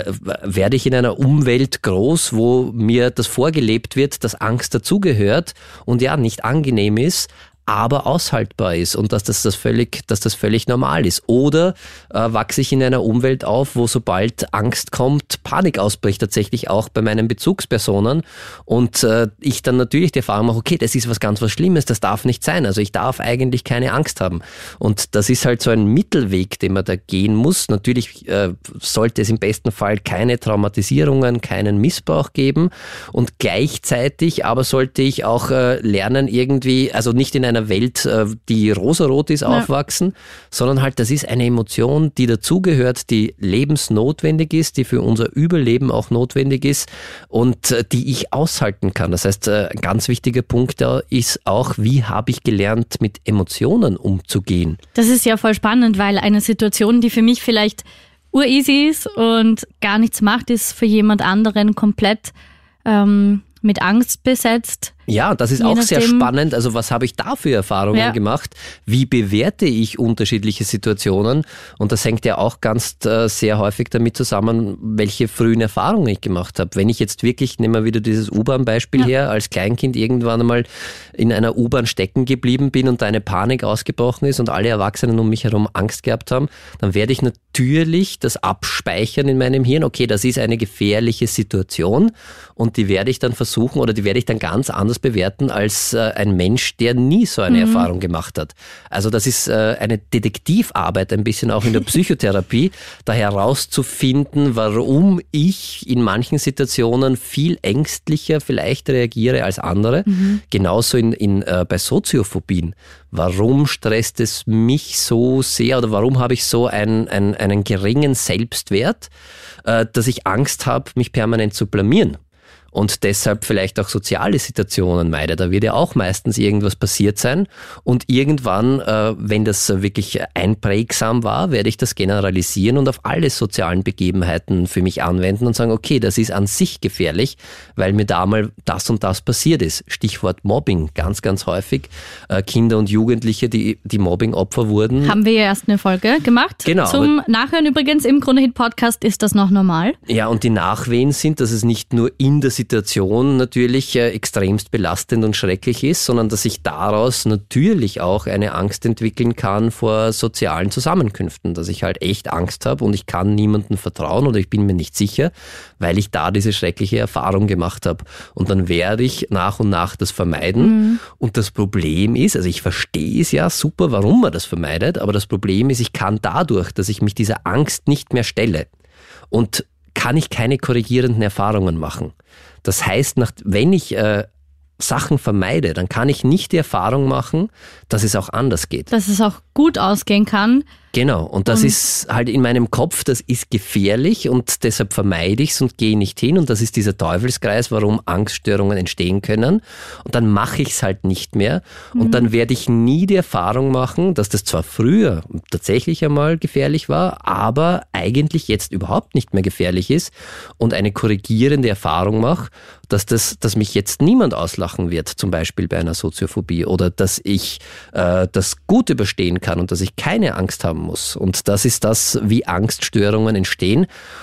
Werde ich in einer Umwelt groß, wo mir das vorgelebt wird, dass Angst dazugehört und ja, nicht angenehm ist, aber aushaltbar ist und dass das, das, völlig, dass das völlig normal ist. Oder äh, wachse ich in einer Umwelt auf, wo sobald Angst kommt, Panik ausbricht, tatsächlich auch bei meinen Bezugspersonen und äh, ich dann natürlich die Erfahrung mache, okay, das ist was ganz was Schlimmes, das darf nicht sein, also ich darf eigentlich keine Angst haben. Und das ist halt so ein Mittelweg, den man da gehen muss. Natürlich äh, sollte es im besten Fall keine Traumatisierungen, keinen Missbrauch geben und gleichzeitig aber sollte ich auch äh, lernen irgendwie, also nicht in einer Welt, die rosarot ist, ja. aufwachsen, sondern halt, das ist eine Emotion, die dazugehört, die lebensnotwendig ist, die für unser Überleben auch notwendig ist und die ich aushalten kann. Das heißt, ein ganz wichtiger Punkt da ist auch, wie habe ich gelernt, mit Emotionen umzugehen? Das ist ja voll spannend, weil eine Situation, die für mich vielleicht ureasy ist und gar nichts macht, ist für jemand anderen komplett ähm, mit Angst besetzt. Ja, das ist Je auch sehr nachdem- spannend. Also was habe ich da für Erfahrungen Ja. gemacht? Wie bewerte ich unterschiedliche Situationen? Und das hängt ja auch ganz äh, sehr häufig damit zusammen, welche frühen Erfahrungen ich gemacht habe. Wenn ich jetzt wirklich, nehmen wir wieder dieses U-Bahn-Beispiel Ja. her, als Kleinkind irgendwann einmal in einer U-Bahn stecken geblieben bin und da eine Panik ausgebrochen ist und alle Erwachsenen um mich herum Angst gehabt haben, dann werde ich natürlich das abspeichern in meinem Hirn. Okay, das ist eine gefährliche Situation und die werde ich dann versuchen oder die werde ich dann ganz anders bewerten als äh, ein Mensch, der nie so eine Mhm. Erfahrung gemacht hat. Also das ist äh, eine Detektivarbeit ein bisschen auch in der Psychotherapie, da herauszufinden, warum ich in manchen Situationen viel ängstlicher vielleicht reagiere als andere. Mhm. Genauso in, in, äh, bei Soziophobien. Warum stresst es mich so sehr oder warum habe ich so ein, ein, einen geringen Selbstwert, äh, dass ich Angst habe, mich permanent zu blamieren? Und deshalb vielleicht auch soziale Situationen meide. Da wird ja auch meistens irgendwas passiert sein. Und irgendwann, äh, wenn das wirklich einprägsam war, werde ich das generalisieren und auf alle sozialen Begebenheiten für mich anwenden und sagen, okay, das ist an sich gefährlich, weil mir da mal das und das passiert ist. Stichwort Mobbing, ganz, ganz häufig. Äh, Kinder und Jugendliche, die, die Mobbing-Opfer wurden. Haben wir ja erst eine Folge gemacht. Genau, Zum Nachhören übrigens im Krone-Hit-Podcast ist das noch normal. Ja, und die Nachwehen sind, dass es nicht nur in der Situation natürlich äh, extremst belastend und schrecklich ist, sondern dass ich daraus natürlich auch eine Angst entwickeln kann vor sozialen Zusammenkünften, dass ich halt echt Angst habe und ich kann niemandem vertrauen oder ich bin mir nicht sicher, weil ich da diese schreckliche Erfahrung gemacht habe. Und dann werde ich nach und nach das vermeiden. Mhm. Und das Problem ist, also ich verstehe es ja super, warum man das vermeidet, aber das Problem ist, ich kann dadurch, dass ich mich dieser Angst nicht mehr stelle und kann ich keine korrigierenden Erfahrungen machen. Das heißt, nach, wenn ich äh, Sachen vermeide, dann kann ich nicht die Erfahrung machen, dass es auch anders geht. Dass es auch gut ausgehen kann. Genau, und das Und- ist halt in meinem Kopf, das ist gefährlich und deshalb vermeide ich es und gehe nicht hin und das ist dieser Teufelskreis, warum Angststörungen entstehen können und dann mache ich es halt nicht mehr und dann werde ich nie die Erfahrung machen, dass das zwar früher tatsächlich einmal gefährlich war, aber eigentlich jetzt überhaupt nicht mehr gefährlich ist und eine korrigierende Erfahrung mache, dass, das, dass mich jetzt niemand auslachen wird, zum Beispiel bei einer Soziophobie oder dass ich äh, das gut überstehen kann und dass ich keine Angst haben muss. Und das ist das, wie Angststörungen entstehen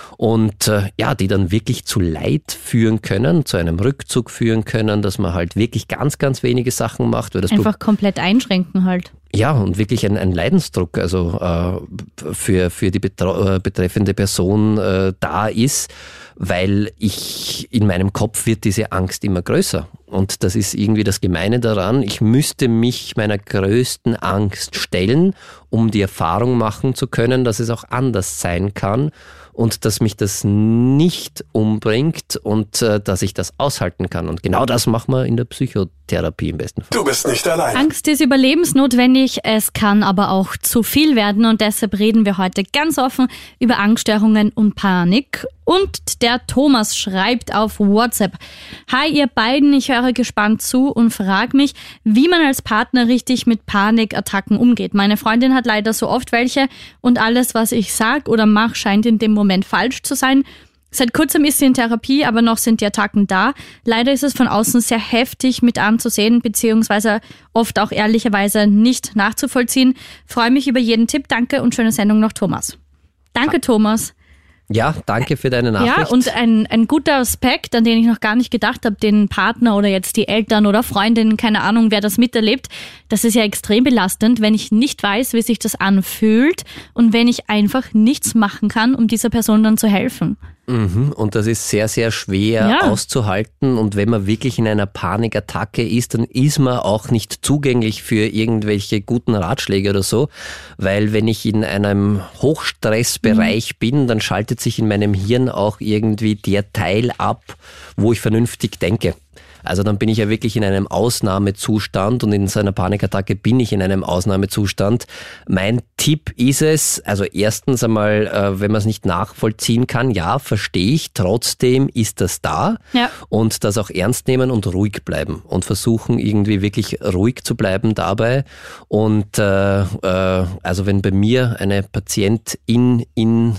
und äh, ja, die dann wirklich zu Leid führen können, zu einem Rückzug führen können, dass man halt wirklich ganz, ganz wenige Sachen macht. Weil das Einfach komplett einschränken halt. Ja, und wirklich ein, ein Leidensdruck also äh, für, für die betra- äh, betreffende Person äh, da ist, weil ich in meinem Kopf wird diese Angst immer größer. Und das ist irgendwie das Gemeine daran. Ich müsste mich meiner größten Angst stellen, um die Erfahrung machen zu können, dass es auch anders sein kann und dass mich das nicht umbringt und äh, dass ich das aushalten kann. Und genau das machen wir in der Psychotherapie im besten Fall. Du bist nicht allein. Angst ist überlebensnotwendig, es kann aber auch zu viel werden und deshalb reden wir heute ganz offen über Angststörungen und Panik. Und der Thomas schreibt auf WhatsApp: Hi ihr beiden, ich höre gespannt zu und frage mich, wie man als Partner richtig mit Panikattacken umgeht. Meine Freundin hat leider so oft welche und alles, was ich sag oder mache, scheint in dem Moment falsch zu sein. Seit kurzem ist sie in Therapie, aber noch sind die Attacken da. Leider ist es von außen sehr heftig mit anzusehen, beziehungsweise oft auch ehrlicherweise nicht nachzuvollziehen. Freue mich über jeden Tipp, danke und schöne Sendung noch, Thomas. Danke, Thomas. Ja, danke für deine Nachricht. Ja, und ein, ein guter Aspekt, an den ich noch gar nicht gedacht habe, den Partner oder jetzt die Eltern oder Freundinnen, keine Ahnung, wer das miterlebt, das ist ja extrem belastend, wenn ich nicht weiß, wie sich das anfühlt und wenn ich einfach nichts machen kann, um dieser Person dann zu helfen. Mhm, und das ist sehr, sehr schwer Ja. auszuhalten. Und wenn man wirklich in einer Panikattacke ist, dann ist man auch nicht zugänglich für irgendwelche guten Ratschläge oder so. Weil wenn ich in einem Hochstressbereich Mhm. bin, dann schaltet sich in meinem Hirn auch irgendwie der Teil ab, wo ich vernünftig denke. Also dann bin ich ja wirklich in einem Ausnahmezustand und in so einer Panikattacke bin ich in einem Ausnahmezustand. Mein Tipp ist es, also erstens einmal, äh, wenn man es nicht nachvollziehen kann, ja, verstehe ich, trotzdem ist das da Ja. und das auch ernst nehmen und ruhig bleiben und versuchen irgendwie wirklich ruhig zu bleiben dabei. Und äh, äh, also wenn bei mir eine Patientin in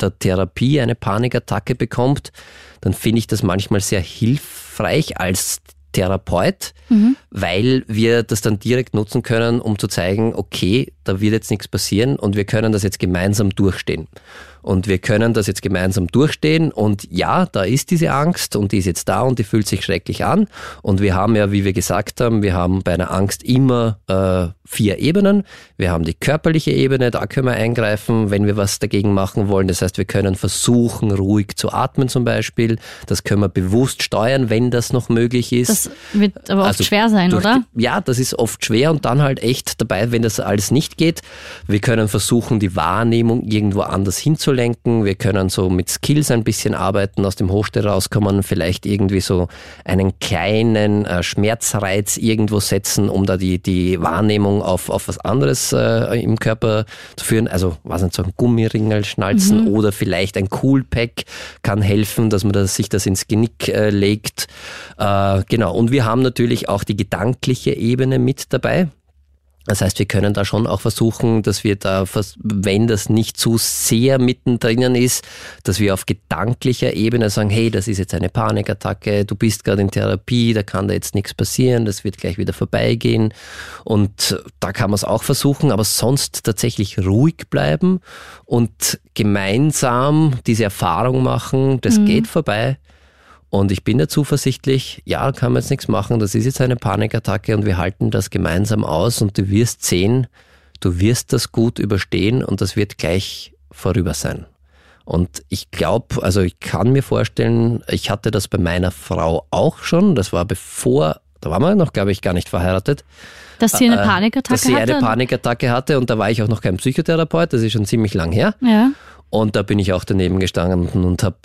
der Therapie eine Panikattacke bekommt, dann finde ich das manchmal sehr hilfreich als Therapeut, mhm. weil wir das dann direkt nutzen können, um zu zeigen, okay, da wird jetzt nichts passieren und wir können das jetzt gemeinsam durchstehen. Und wir können das jetzt gemeinsam durchstehen und ja, da ist diese Angst und die ist jetzt da und die fühlt sich schrecklich an. Und wir haben ja, wie wir gesagt haben, wir haben bei einer Angst immer äh, vier Ebenen. Wir haben die körperliche Ebene, da können wir eingreifen, wenn wir was dagegen machen wollen. Das heißt, wir können versuchen, ruhig zu atmen zum Beispiel. Das können wir bewusst steuern, wenn das noch möglich ist. Das wird aber oft also schwer sein, oder? Die, ja, das ist oft schwer und dann halt echt dabei, wenn das alles nicht geht. Wir können versuchen, die Wahrnehmung irgendwo anders hinzulenken. Wir können so mit Skills ein bisschen arbeiten, aus dem Hostel rauskommen, vielleicht irgendwie so einen kleinen äh, Schmerzreiz irgendwo setzen, um da die, die Wahrnehmung auf, auf was anderes äh, im Körper zu führen. Also, was nicht, so ein Gummiringel schnalzen mhm. oder vielleicht ein Coolpack kann helfen, dass man das, sich das ins Genick äh, legt. Äh, genau. Und wir haben natürlich auch die gedankliche Ebene mit dabei. Das heißt, wir können da schon auch versuchen, dass wir da, wenn das nicht zu sehr mittendrin ist, dass wir auf gedanklicher Ebene sagen, hey, das ist jetzt eine Panikattacke, du bist gerade in Therapie, da kann da jetzt nichts passieren, das wird gleich wieder vorbeigehen. Und da kann man es auch versuchen, aber sonst tatsächlich ruhig bleiben und gemeinsam diese Erfahrung machen, das mhm. geht vorbei. Und ich bin da zuversichtlich, ja, kann man jetzt nichts machen, das ist jetzt eine Panikattacke und wir halten das gemeinsam aus und du wirst sehen, du wirst das gut überstehen und das wird gleich vorüber sein. Und ich glaube, also ich kann mir vorstellen, ich hatte das bei meiner Frau auch schon, das war bevor, da waren wir noch, glaube ich, gar nicht verheiratet. Dass sie eine Panikattacke hatte? Dass sie hatte? eine Panikattacke hatte und da war ich auch noch kein Psychotherapeut, das ist schon ziemlich lang her. Ja. Und da bin ich auch daneben gestanden und hab,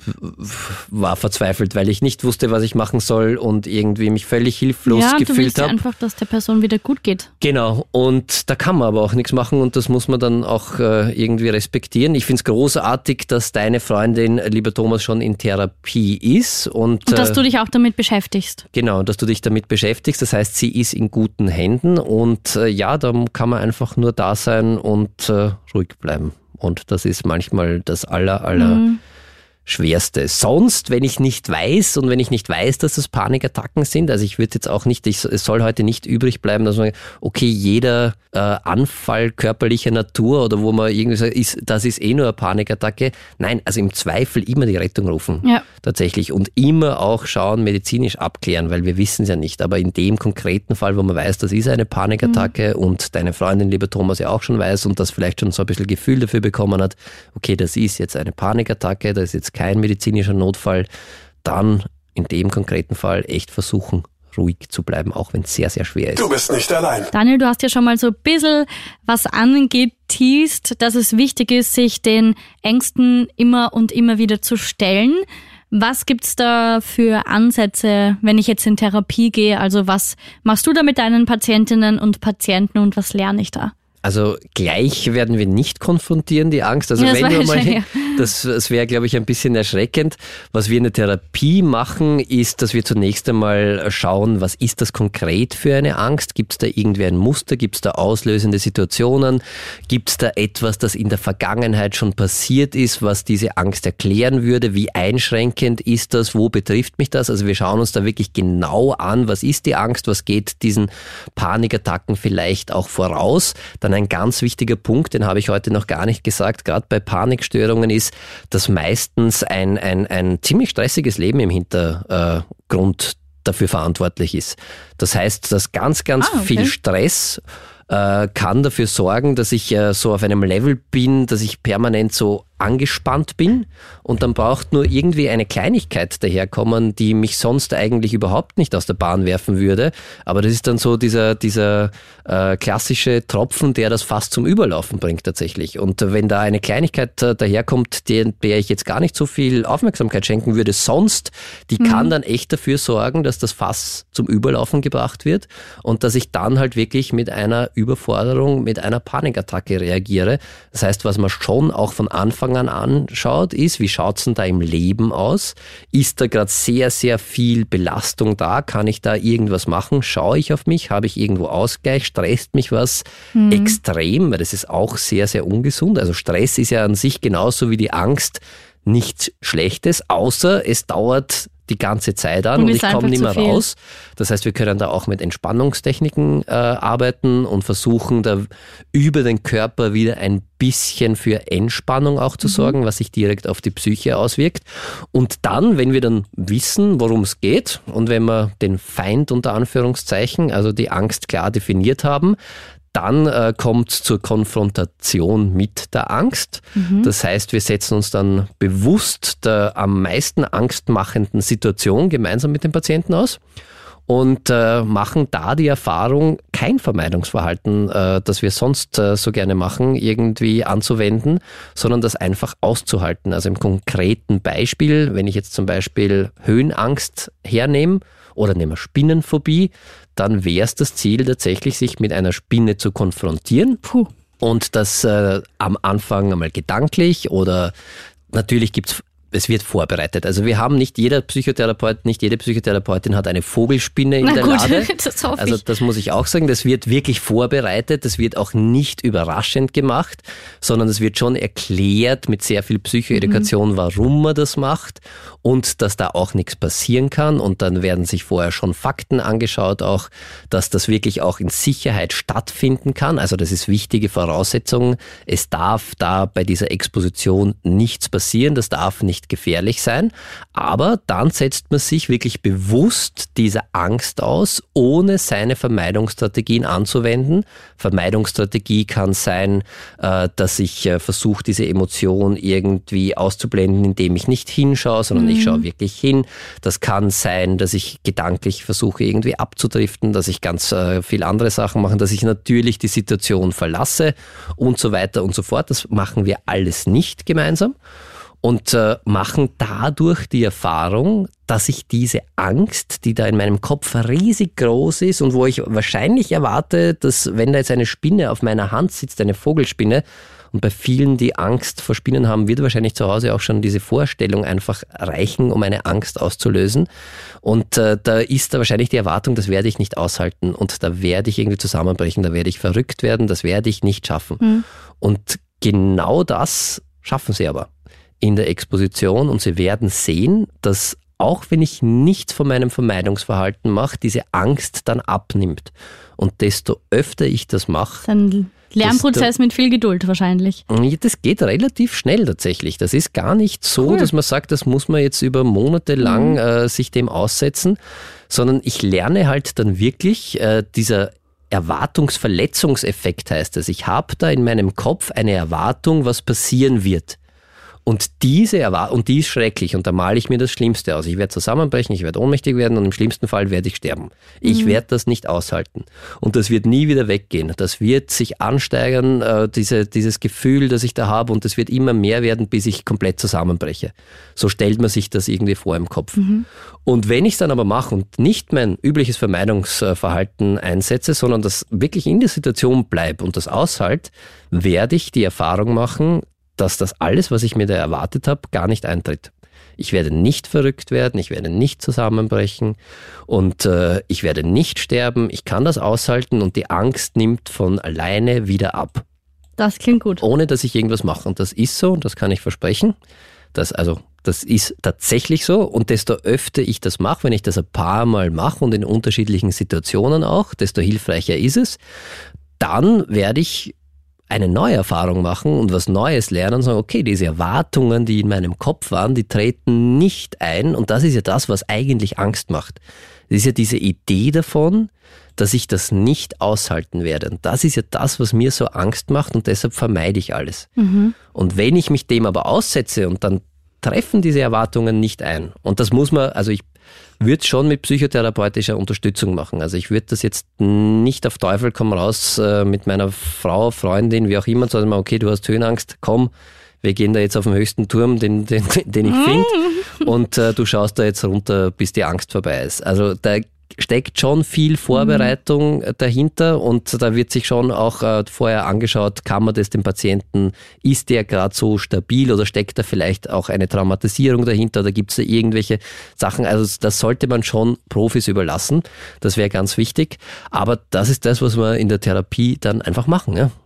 war verzweifelt, weil ich nicht wusste, was ich machen soll und irgendwie mich völlig hilflos ja, gefühlt habe. Ja, du willst ja einfach, dass der Person wieder gut geht. Genau, und da kann man aber auch nichts machen und das muss man dann auch äh, irgendwie respektieren. Ich finde es großartig, dass deine Freundin, lieber Thomas, schon in Therapie ist. Und, und dass äh, du dich auch damit beschäftigst. Genau, dass du dich damit beschäftigst. Das heißt, sie ist in guten Händen und äh, ja, da kann man einfach nur da sein und äh, ruhig bleiben. Und das ist manchmal das aller, aller mhm. Schwerste. Sonst, wenn ich nicht weiß und wenn ich nicht weiß, dass das Panikattacken sind, also ich würde jetzt auch nicht, ich, es soll heute nicht übrig bleiben, dass man, okay, jeder äh, Anfall körperlicher Natur oder wo man irgendwie sagt, ist, das ist eh nur eine Panikattacke. Nein, also im Zweifel immer die Rettung rufen. Ja. Tatsächlich. Und immer auch schauen, medizinisch abklären, weil wir wissen es ja nicht. Aber in dem konkreten Fall, wo man weiß, das ist eine Panikattacke mhm. und deine Freundin, lieber Thomas, ja auch schon weiß und das vielleicht schon so ein bisschen Gefühl dafür bekommen hat, okay, das ist jetzt eine Panikattacke, das ist jetzt kein medizinischer Notfall, dann in dem konkreten Fall echt versuchen, ruhig zu bleiben, auch wenn es sehr, sehr schwer ist. Du bist nicht allein. Daniel, du hast ja schon mal so ein bisschen was angeteast, dass es wichtig ist, sich den Ängsten immer und immer wieder zu stellen. Was gibt's da für Ansätze, wenn ich jetzt in Therapie gehe? Also was machst du da mit deinen Patientinnen und Patienten und was lerne ich da? Also gleich werden wir nicht konfrontieren, die Angst. Also ja, wenn du mal, ja. das, das wäre, glaube ich, ein bisschen erschreckend. Was wir in der Therapie machen, ist, dass wir zunächst einmal schauen, was ist das konkret für eine Angst? Gibt es da irgendwie ein Muster? Gibt es da auslösende Situationen? Gibt es da etwas, das in der Vergangenheit schon passiert ist, was diese Angst erklären würde? Wie einschränkend ist das? Wo betrifft mich das? Also wir schauen uns da wirklich genau an, was ist die Angst? Was geht diesen Panikattacken vielleicht auch voraus? Dann ein ganz wichtiger Punkt, den habe ich heute noch gar nicht gesagt, gerade bei Panikstörungen ist, dass meistens ein, ein, ein ziemlich stressiges Leben im Hintergrund dafür verantwortlich ist. Das heißt, dass ganz, ganz ah, okay. viel Stress äh, kann dafür sorgen, dass ich äh, so auf einem Level bin, dass ich permanent so angespannt bin und dann braucht nur irgendwie eine Kleinigkeit daherkommen, die mich sonst eigentlich überhaupt nicht aus der Bahn werfen würde. Aber das ist dann so dieser, dieser äh, klassische Tropfen, der das fast zum Überlaufen bringt tatsächlich. Und wenn da eine Kleinigkeit äh, daherkommt, der, der ich jetzt gar nicht so viel Aufmerksamkeit schenken würde sonst, die mhm. kann dann echt dafür sorgen, dass das Fass zum Überlaufen gebracht wird und dass ich dann halt wirklich mit einer Überforderung, mit einer Panikattacke reagiere. Das heißt, was man schon auch von Anfang Anfang an anschaut, ist, wie schaut es denn da im Leben aus? Ist da gerade sehr, sehr viel Belastung da? Kann ich da irgendwas machen? Schaue ich auf mich? Habe ich irgendwo Ausgleich? Stresst mich was mhm. extrem? Weil das ist auch sehr, sehr ungesund. Also Stress ist ja an sich genauso wie die Angst nichts Schlechtes, außer es dauert die ganze Zeit an und, und ich komme nicht mehr raus. Das heißt, wir können da auch mit Entspannungstechniken äh, arbeiten und versuchen, da über den Körper wieder ein bisschen für Entspannung auch zu mhm. sorgen, was sich direkt auf die Psyche auswirkt. Und dann, wenn wir dann wissen, worum es geht und wenn wir den Feind unter Anführungszeichen, also die Angst klar definiert haben, dann äh, kommt es zur Konfrontation mit der Angst. Mhm. Das heißt, wir setzen uns dann bewusst der am meisten angstmachenden Situation gemeinsam mit dem Patienten aus und äh, machen da die Erfahrung, kein Vermeidungsverhalten, äh, das wir sonst äh, so gerne machen, irgendwie anzuwenden, sondern das einfach auszuhalten. Also im konkreten Beispiel, wenn ich jetzt zum Beispiel Höhenangst hernehme oder nehmen wir Spinnenphobie, dann wäre es das Ziel tatsächlich, sich mit einer Spinne zu konfrontieren. Puh. Und das äh, am Anfang einmal gedanklich oder natürlich gibt's es wird vorbereitet. Also wir haben nicht jeder Psychotherapeut, nicht jede Psychotherapeutin hat eine Vogelspinne in Na der gut, Lade. Das hoffe ich. Also das muss ich auch sagen, das wird wirklich vorbereitet, das wird auch nicht überraschend gemacht, sondern es wird schon erklärt mit sehr viel Psychoedukation, mhm. warum man das macht und dass da auch nichts passieren kann und dann werden sich vorher schon Fakten angeschaut, auch dass das wirklich auch in Sicherheit stattfinden kann. Also das ist wichtige Voraussetzung. Es darf da bei dieser Exposition nichts passieren, das darf nicht gefährlich sein, aber dann setzt man sich wirklich bewusst dieser Angst aus, ohne seine Vermeidungsstrategien anzuwenden. Vermeidungsstrategie kann sein, dass ich versuche, diese Emotion irgendwie auszublenden, indem ich nicht hinschaue, sondern mhm. ich schaue wirklich hin. Das kann sein, dass ich gedanklich versuche, irgendwie abzudriften, dass ich ganz viel andere Sachen mache, dass ich natürlich die Situation verlasse und so weiter und so fort. Das machen wir alles nicht gemeinsam. Und äh, machen dadurch die Erfahrung, dass ich diese Angst, die da in meinem Kopf riesig groß ist und wo ich wahrscheinlich erwarte, dass wenn da jetzt eine Spinne auf meiner Hand sitzt, eine Vogelspinne, und bei vielen, die Angst vor Spinnen haben, wird wahrscheinlich zu Hause auch schon diese Vorstellung einfach reichen, um eine Angst auszulösen. Und äh, da ist da wahrscheinlich die Erwartung, das werde ich nicht aushalten und da werde ich irgendwie zusammenbrechen, da werde ich verrückt werden, das werde ich nicht schaffen. Mhm. Und genau das schaffen sie aber in der Exposition und Sie werden sehen, dass auch wenn ich nichts von meinem Vermeidungsverhalten mache, diese Angst dann abnimmt. Und desto öfter ich das mache... Ein Lernprozess desto, mit viel Geduld wahrscheinlich. Das geht relativ schnell tatsächlich. Das ist gar nicht so, cool. dass man sagt, das muss man jetzt über Monate lang mhm. äh, sich dem aussetzen, sondern ich lerne halt dann wirklich äh, dieser Erwartungsverletzungseffekt heißt es. Ich habe da in meinem Kopf eine Erwartung, was passieren wird. Und diese Erwartung, und die ist schrecklich und da male ich mir das Schlimmste aus. Ich werde zusammenbrechen, ich werde ohnmächtig werden und im schlimmsten Fall werde ich sterben. Ich mhm. werde das nicht aushalten. Und das wird nie wieder weggehen. Das wird sich ansteigern, äh, diese, dieses Gefühl, das ich da habe und das wird immer mehr werden, bis ich komplett zusammenbreche. So stellt man sich das irgendwie vor im Kopf. Mhm. Und wenn ich es dann aber mache und nicht mein übliches Vermeidungsverhalten einsetze, sondern das wirklich in der Situation bleibe und das aushalte, werde ich die Erfahrung machen, dass das alles, was ich mir da erwartet habe, gar nicht eintritt. Ich werde nicht verrückt werden, ich werde nicht zusammenbrechen und äh, ich werde nicht sterben. Ich kann das aushalten und die Angst nimmt von alleine wieder ab. Das klingt gut. Ohne, dass ich irgendwas mache. Und das ist so, und das kann ich versprechen. Das, also, das ist tatsächlich so. Und desto öfter ich das mache, wenn ich das ein paar Mal mache und in unterschiedlichen Situationen auch, desto hilfreicher ist es. Dann werde ich eine neue Erfahrung machen und was Neues lernen und sagen, okay, diese Erwartungen, die in meinem Kopf waren, die treten nicht ein und das ist ja das, was eigentlich Angst macht. Das ist ja diese Idee davon, dass ich das nicht aushalten werde. Und das ist ja das, was mir so Angst macht und deshalb vermeide ich alles. Mhm. Und wenn ich mich dem aber aussetze und dann treffen diese Erwartungen nicht ein und das muss man, also ich würde es schon mit psychotherapeutischer Unterstützung machen. Also ich würde das jetzt nicht auf Teufel komm raus äh, mit meiner Frau, Freundin, wie auch immer, sagen wir, okay, du hast Höhenangst, komm, wir gehen da jetzt auf den höchsten Turm, den, den, den ich finde und äh, du schaust da jetzt runter, bis die Angst vorbei ist. Also da steckt schon viel Vorbereitung mhm. dahinter und da wird sich schon auch äh, vorher angeschaut, kann man das dem Patienten, ist der gerade so stabil oder steckt da vielleicht auch eine Traumatisierung dahinter oder gibt es da irgendwelche Sachen, also das sollte man schon Profis überlassen, das wäre ganz wichtig, aber das ist das, was wir in der Therapie dann einfach machen. Ja?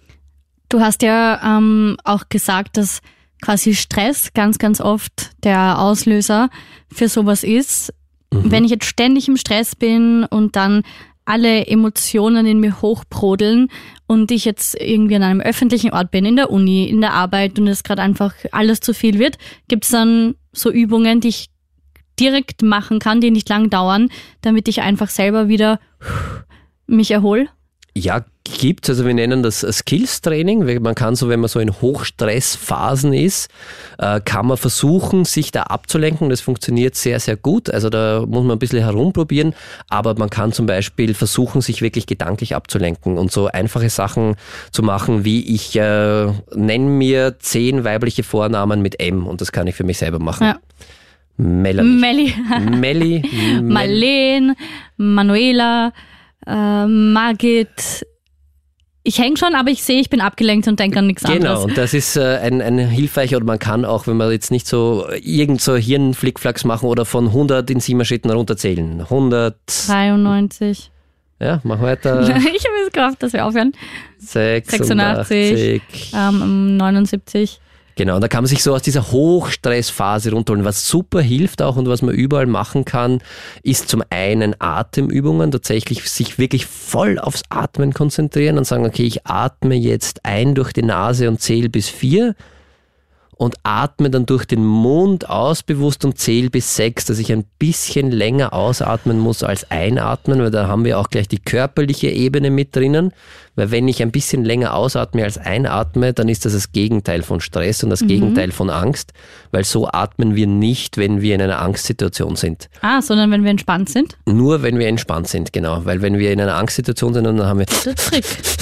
Du hast ja ähm, auch gesagt, dass quasi Stress ganz, ganz oft der Auslöser für sowas ist. Mhm. Wenn ich jetzt ständig im Stress bin und dann alle Emotionen in mir hochbrodeln und ich jetzt irgendwie an einem öffentlichen Ort bin, in der Uni, in der Arbeit und es gerade einfach alles zu viel wird, gibt es dann so Übungen, die ich direkt machen kann, die nicht lang dauern, damit ich einfach selber wieder mich erhole? Ja, gibt's. Also wir nennen das Skills-Training. Man kann so, wenn man so in Hochstressphasen ist, kann man versuchen, sich da abzulenken. Das funktioniert sehr, sehr gut. Also da muss man ein bisschen herumprobieren. Aber man kann zum Beispiel versuchen, sich wirklich gedanklich abzulenken und so einfache Sachen zu machen, wie ich äh, nenne mir zehn weibliche Vornamen mit M und das kann ich für mich selber machen. Ja. Melanie. Melli. Melli. Marlene, Manuela, äh, Margit. Ich hänge schon, aber ich sehe, ich bin abgelenkt und denke an nichts genau, anderes. Genau, und das ist äh, ein, ein hilfreicher, oder man kann auch, wenn man jetzt nicht so irgend so Hirnflickflacks machen oder von hundert in sieben Schritten runterzählen. hundert dreiundneunzig. Ja, mach weiter. Ich habe es gehofft, dass wir aufhören. sechsundachtzig. Ähm, neunundsiebzig. Genau, und da kann man sich so aus dieser Hochstressphase runterholen. Was super hilft auch und was man überall machen kann, ist zum einen Atemübungen, tatsächlich sich wirklich voll aufs Atmen konzentrieren und sagen, okay, ich atme jetzt ein durch die Nase und zähle bis vier und atme dann durch den Mund aus bewusst und zähle bis sechs, dass ich ein bisschen länger ausatmen muss als einatmen, weil da haben wir auch gleich die körperliche Ebene mit drinnen, weil wenn ich ein bisschen länger ausatme als einatme, dann ist das das Gegenteil von Stress und das mhm. Gegenteil von Angst, weil so atmen wir nicht, wenn wir in einer Angstsituation sind. Ah, sondern wenn wir entspannt sind? Nur wenn wir entspannt sind, genau, weil wenn wir in einer Angstsituation sind, dann haben wir... Der Trick.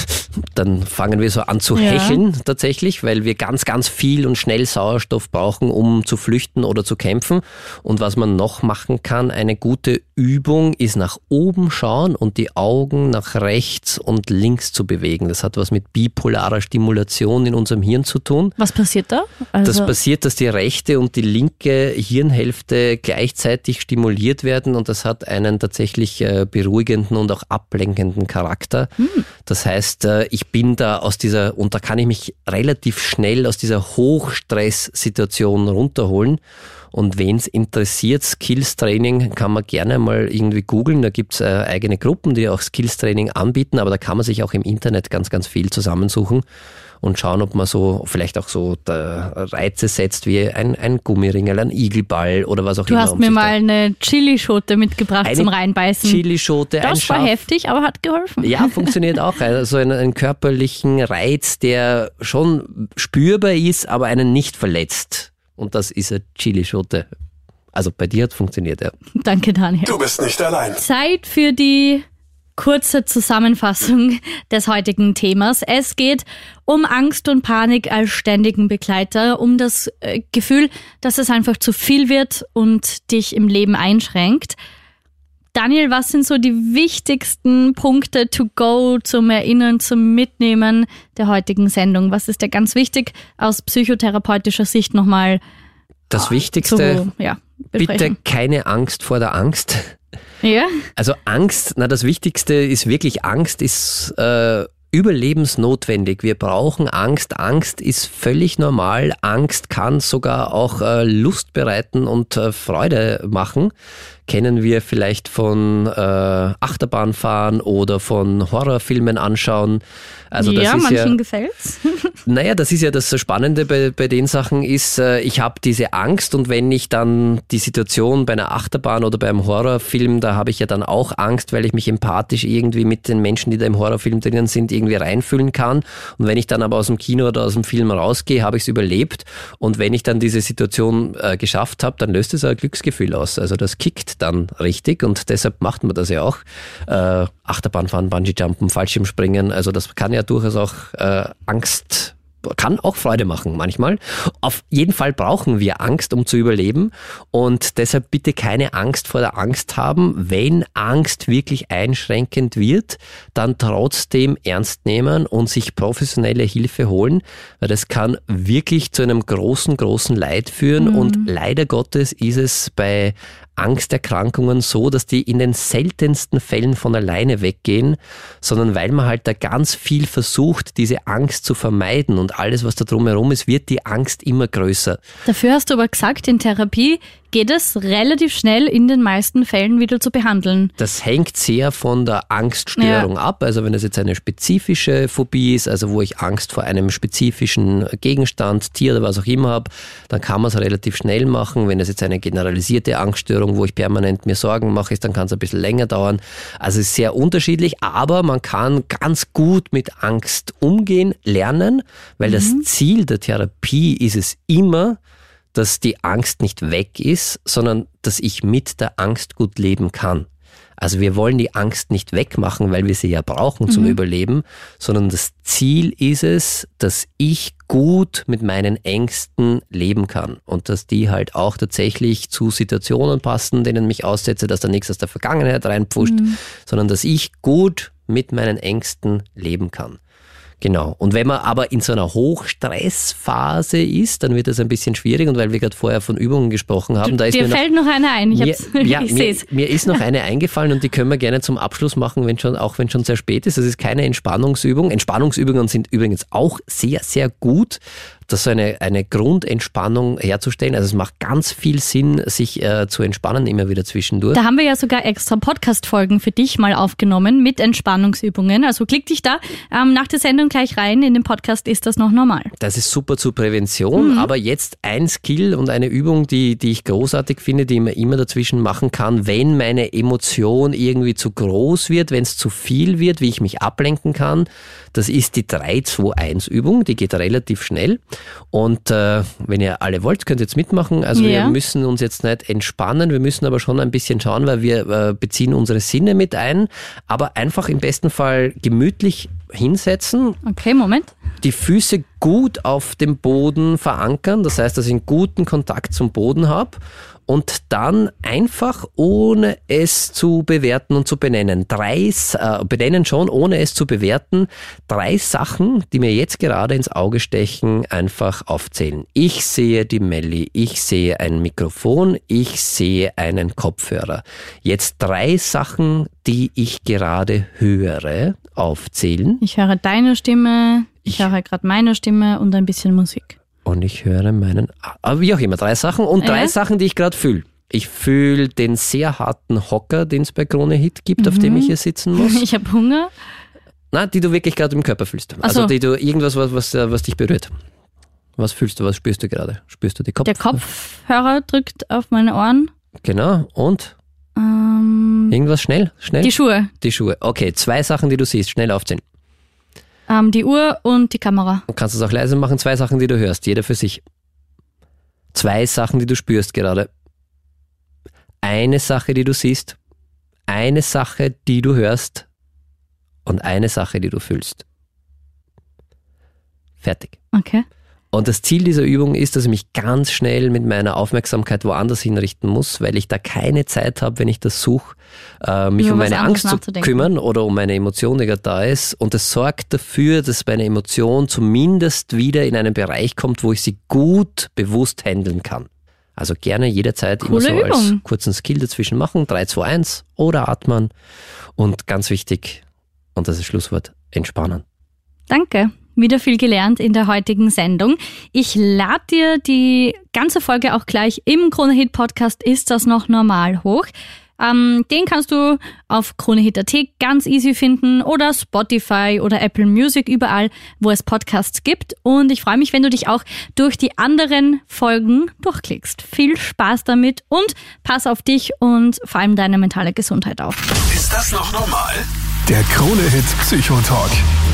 Dann fangen wir so an zu ja. hecheln tatsächlich, weil wir ganz, ganz viel und schnell Sauerstoff brauchen, um zu flüchten oder zu kämpfen. Und was man noch machen kann, eine gute Übung ist nach oben schauen und die Augen nach rechts und links zu bewegen. Das hat was mit bipolarer Stimulation in unserem Hirn zu tun. Was passiert da? Also das passiert, dass die rechte und die linke Hirnhälfte gleichzeitig stimuliert werden und das hat einen tatsächlich beruhigenden und auch ablenkenden Charakter. Hm. Das heißt, ich bin da aus dieser, und da kann ich mich relativ schnell aus dieser Hochstresssituation runterholen. Und wen es interessiert, Skills-Training kann man gerne mal irgendwie googeln. Da gibt es äh, eigene Gruppen, die auch Skills-Training anbieten, aber da kann man sich auch im Internet ganz, ganz viel zusammensuchen und schauen, ob man so vielleicht auch so Reize setzt wie ein, ein Gummiringel, ein Igelball oder was auch du immer. Du hast um mir mal eine Chilischote mitgebracht eine zum Reinbeißen. Chilischote, das ein war Schaf. heftig, aber hat geholfen. Ja, funktioniert auch. Also einen, einen körperlichen Reiz, der schon spürbar ist, aber einen nicht verletzt. Und das ist eine Chilischote. Also bei dir hat es funktioniert, ja. Danke, Daniel. Du bist nicht allein. Zeit für die kurze Zusammenfassung des heutigen Themas. Es geht um Angst und Panik als ständigen Begleiter, um das äh, Gefühl, dass es einfach zu viel wird und dich im Leben einschränkt. Daniel, was sind so die wichtigsten Punkte to go zum Erinnern, zum Mitnehmen der heutigen Sendung? Was ist dir ganz wichtig aus psychotherapeutischer Sicht nochmal Das Wichtigste, zu, ja, bitte keine Angst vor der Angst. Ja? Also Angst, na das Wichtigste ist wirklich, Angst ist äh, überlebensnotwendig. Wir brauchen Angst. Angst ist völlig normal. Angst kann sogar auch äh, Lust bereiten und äh, Freude machen. Kennen wir vielleicht von äh, Achterbahnfahren oder von Horrorfilmen anschauen. Also das ja, ist manchen ja, gefällt's. Naja, das ist ja das Spannende bei, bei den Sachen ist, äh, ich habe diese Angst und wenn ich dann die Situation bei einer Achterbahn oder beim Horrorfilm, da habe ich ja dann auch Angst, weil ich mich empathisch irgendwie mit den Menschen, die da im Horrorfilm drinnen sind, irgendwie reinfühlen kann. Und wenn ich dann aber aus dem Kino oder aus dem Film rausgehe, habe ich es überlebt. Und wenn ich dann diese Situation äh, geschafft habe, dann löst es ein Glücksgefühl aus. Also das kickt dann richtig und deshalb macht man das ja auch. Äh, Achterbahnfahren, Bungee-Jumpen, Fallschirmspringen, also das kann ja durchaus auch äh, Angst kann auch Freude machen manchmal. Auf jeden Fall brauchen wir Angst, um zu überleben und deshalb bitte keine Angst vor der Angst haben. Wenn Angst wirklich einschränkend wird, dann trotzdem ernst nehmen und sich professionelle Hilfe holen, weil das kann wirklich zu einem großen, großen Leid führen mhm. und leider Gottes ist es bei Angsterkrankungen so, dass die in den seltensten Fällen von alleine weggehen, sondern weil man halt da ganz viel versucht, diese Angst zu vermeiden und alles, was da drumherum ist, wird die Angst immer größer. Dafür hast du aber gesagt, in Therapie geht es relativ schnell in den meisten Fällen wieder zu behandeln. Das hängt sehr von der Angststörung ja. ab. Also wenn es jetzt eine spezifische Phobie ist, also wo ich Angst vor einem spezifischen Gegenstand, Tier oder was auch immer habe, dann kann man es relativ schnell machen. Wenn es jetzt eine generalisierte Angststörung, wo ich permanent mir Sorgen mache, ist, dann kann es ein bisschen länger dauern. Also es ist sehr unterschiedlich, aber man kann ganz gut mit Angst umgehen, lernen, weil mhm. das Ziel der Therapie ist es immer, dass die Angst nicht weg ist, sondern dass ich mit der Angst gut leben kann. Also wir wollen die Angst nicht wegmachen, weil wir sie ja brauchen zum mhm. Überleben, sondern das Ziel ist es, dass ich gut mit meinen Ängsten leben kann und dass die halt auch tatsächlich zu Situationen passen, denen ich aussetze, dass da nichts aus der Vergangenheit reinpfuscht, mhm. sondern dass ich gut mit meinen Ängsten leben kann. Genau. Und wenn man aber in so einer Hochstressphase ist, dann wird das ein bisschen schwierig. Und weil wir gerade vorher von Übungen gesprochen haben, du, da ist dir mir fällt noch, noch eine ein. Ich, mir, hab's, ja, ich mir, sehe es. Mir ist noch eine eingefallen und die können wir gerne zum Abschluss machen, wenn schon, auch wenn schon sehr spät ist. Das ist keine Entspannungsübung. Entspannungsübungen sind übrigens auch sehr, sehr gut, das so eine, eine Grundentspannung herzustellen. Also es macht ganz viel Sinn, sich äh, zu entspannen immer wieder zwischendurch. Da haben wir ja sogar extra Podcast-Folgen für dich mal aufgenommen mit Entspannungsübungen. Also klick dich da ähm, nach der Sendung gleich rein. In dem Podcast ist das noch normal. Das ist super zur Prävention, mhm. aber jetzt ein Skill und eine Übung, die, die ich großartig finde, die man immer dazwischen machen kann, wenn meine Emotion irgendwie zu groß wird, wenn es zu viel wird, wie ich mich ablenken kann. Das ist die drei zwei eins Übung, die geht relativ schnell. Und äh, wenn ihr alle wollt, könnt ihr jetzt mitmachen. Also ja. wir müssen uns jetzt nicht entspannen, wir müssen aber schon ein bisschen schauen, weil wir äh, beziehen unsere Sinne mit ein, aber einfach im besten Fall gemütlich hinsetzen. Okay, Moment. Die Füße gut auf dem Boden verankern, das heißt, dass ich einen guten Kontakt zum Boden habe. Und dann einfach, ohne es zu bewerten und zu benennen, drei, äh, benennen schon, ohne es zu bewerten, drei Sachen, die mir jetzt gerade ins Auge stechen, einfach aufzählen. Ich sehe die Melli, ich sehe ein Mikrofon, ich sehe einen Kopfhörer. Jetzt drei Sachen, die ich gerade höre, aufzählen. Ich höre deine Stimme, ich, ich höre gerade meine Stimme und ein bisschen Musik. Und ich höre meinen, aber wie auch immer, drei Sachen und drei ja. Sachen, die ich gerade fühle. Ich fühle den sehr harten Hocker, den es bei Krone Hit gibt, mhm. auf dem ich hier sitzen muss. Ich habe Hunger. Nein, die du wirklich gerade im Körper fühlst. Also so. die du irgendwas, was, was, was dich berührt. Was fühlst du, was spürst du gerade? Spürst du die Kopf? Der Kopfhörer drückt auf meine Ohren. Genau, und? Ähm, irgendwas schnell, schnell? Die Schuhe. Die Schuhe, okay, zwei Sachen, die du siehst, schnell aufzählen. Ähm, die Uhr und die Kamera. Du kannst es auch leise machen, zwei Sachen, die du hörst, jeder für sich. Zwei Sachen, die du spürst gerade. Eine Sache, die du siehst. Eine Sache, die du hörst. Und eine Sache, die du fühlst. Fertig. Okay. Und das Ziel dieser Übung ist, dass ich mich ganz schnell mit meiner Aufmerksamkeit woanders hinrichten muss, weil ich da keine Zeit habe, wenn ich das suche, äh, mich um meine Angst zu kümmern oder um meine Emotion, die gerade da ist. Und das sorgt dafür, dass meine Emotion zumindest wieder in einen Bereich kommt, wo ich sie gut bewusst handeln kann. Also gerne jederzeit Coole immer so Übung. als kurzen Skill dazwischen machen, drei zwei eins oder atmen. Und ganz wichtig, und das ist Schlusswort, entspannen. Danke. Wieder viel gelernt in der heutigen Sendung. Ich lade dir die ganze Folge auch gleich im Krone Hit Podcast Ist das noch normal hoch. Ähm, den kannst du auf kronehit punkt at ganz easy finden oder Spotify oder Apple Music, überall, wo es Podcasts gibt. Und ich freue mich, wenn du dich auch durch die anderen Folgen durchklickst. Viel Spaß damit und pass auf dich und vor allem deine mentale Gesundheit auf. Ist das noch normal? Der Krone Hit Psychotalk.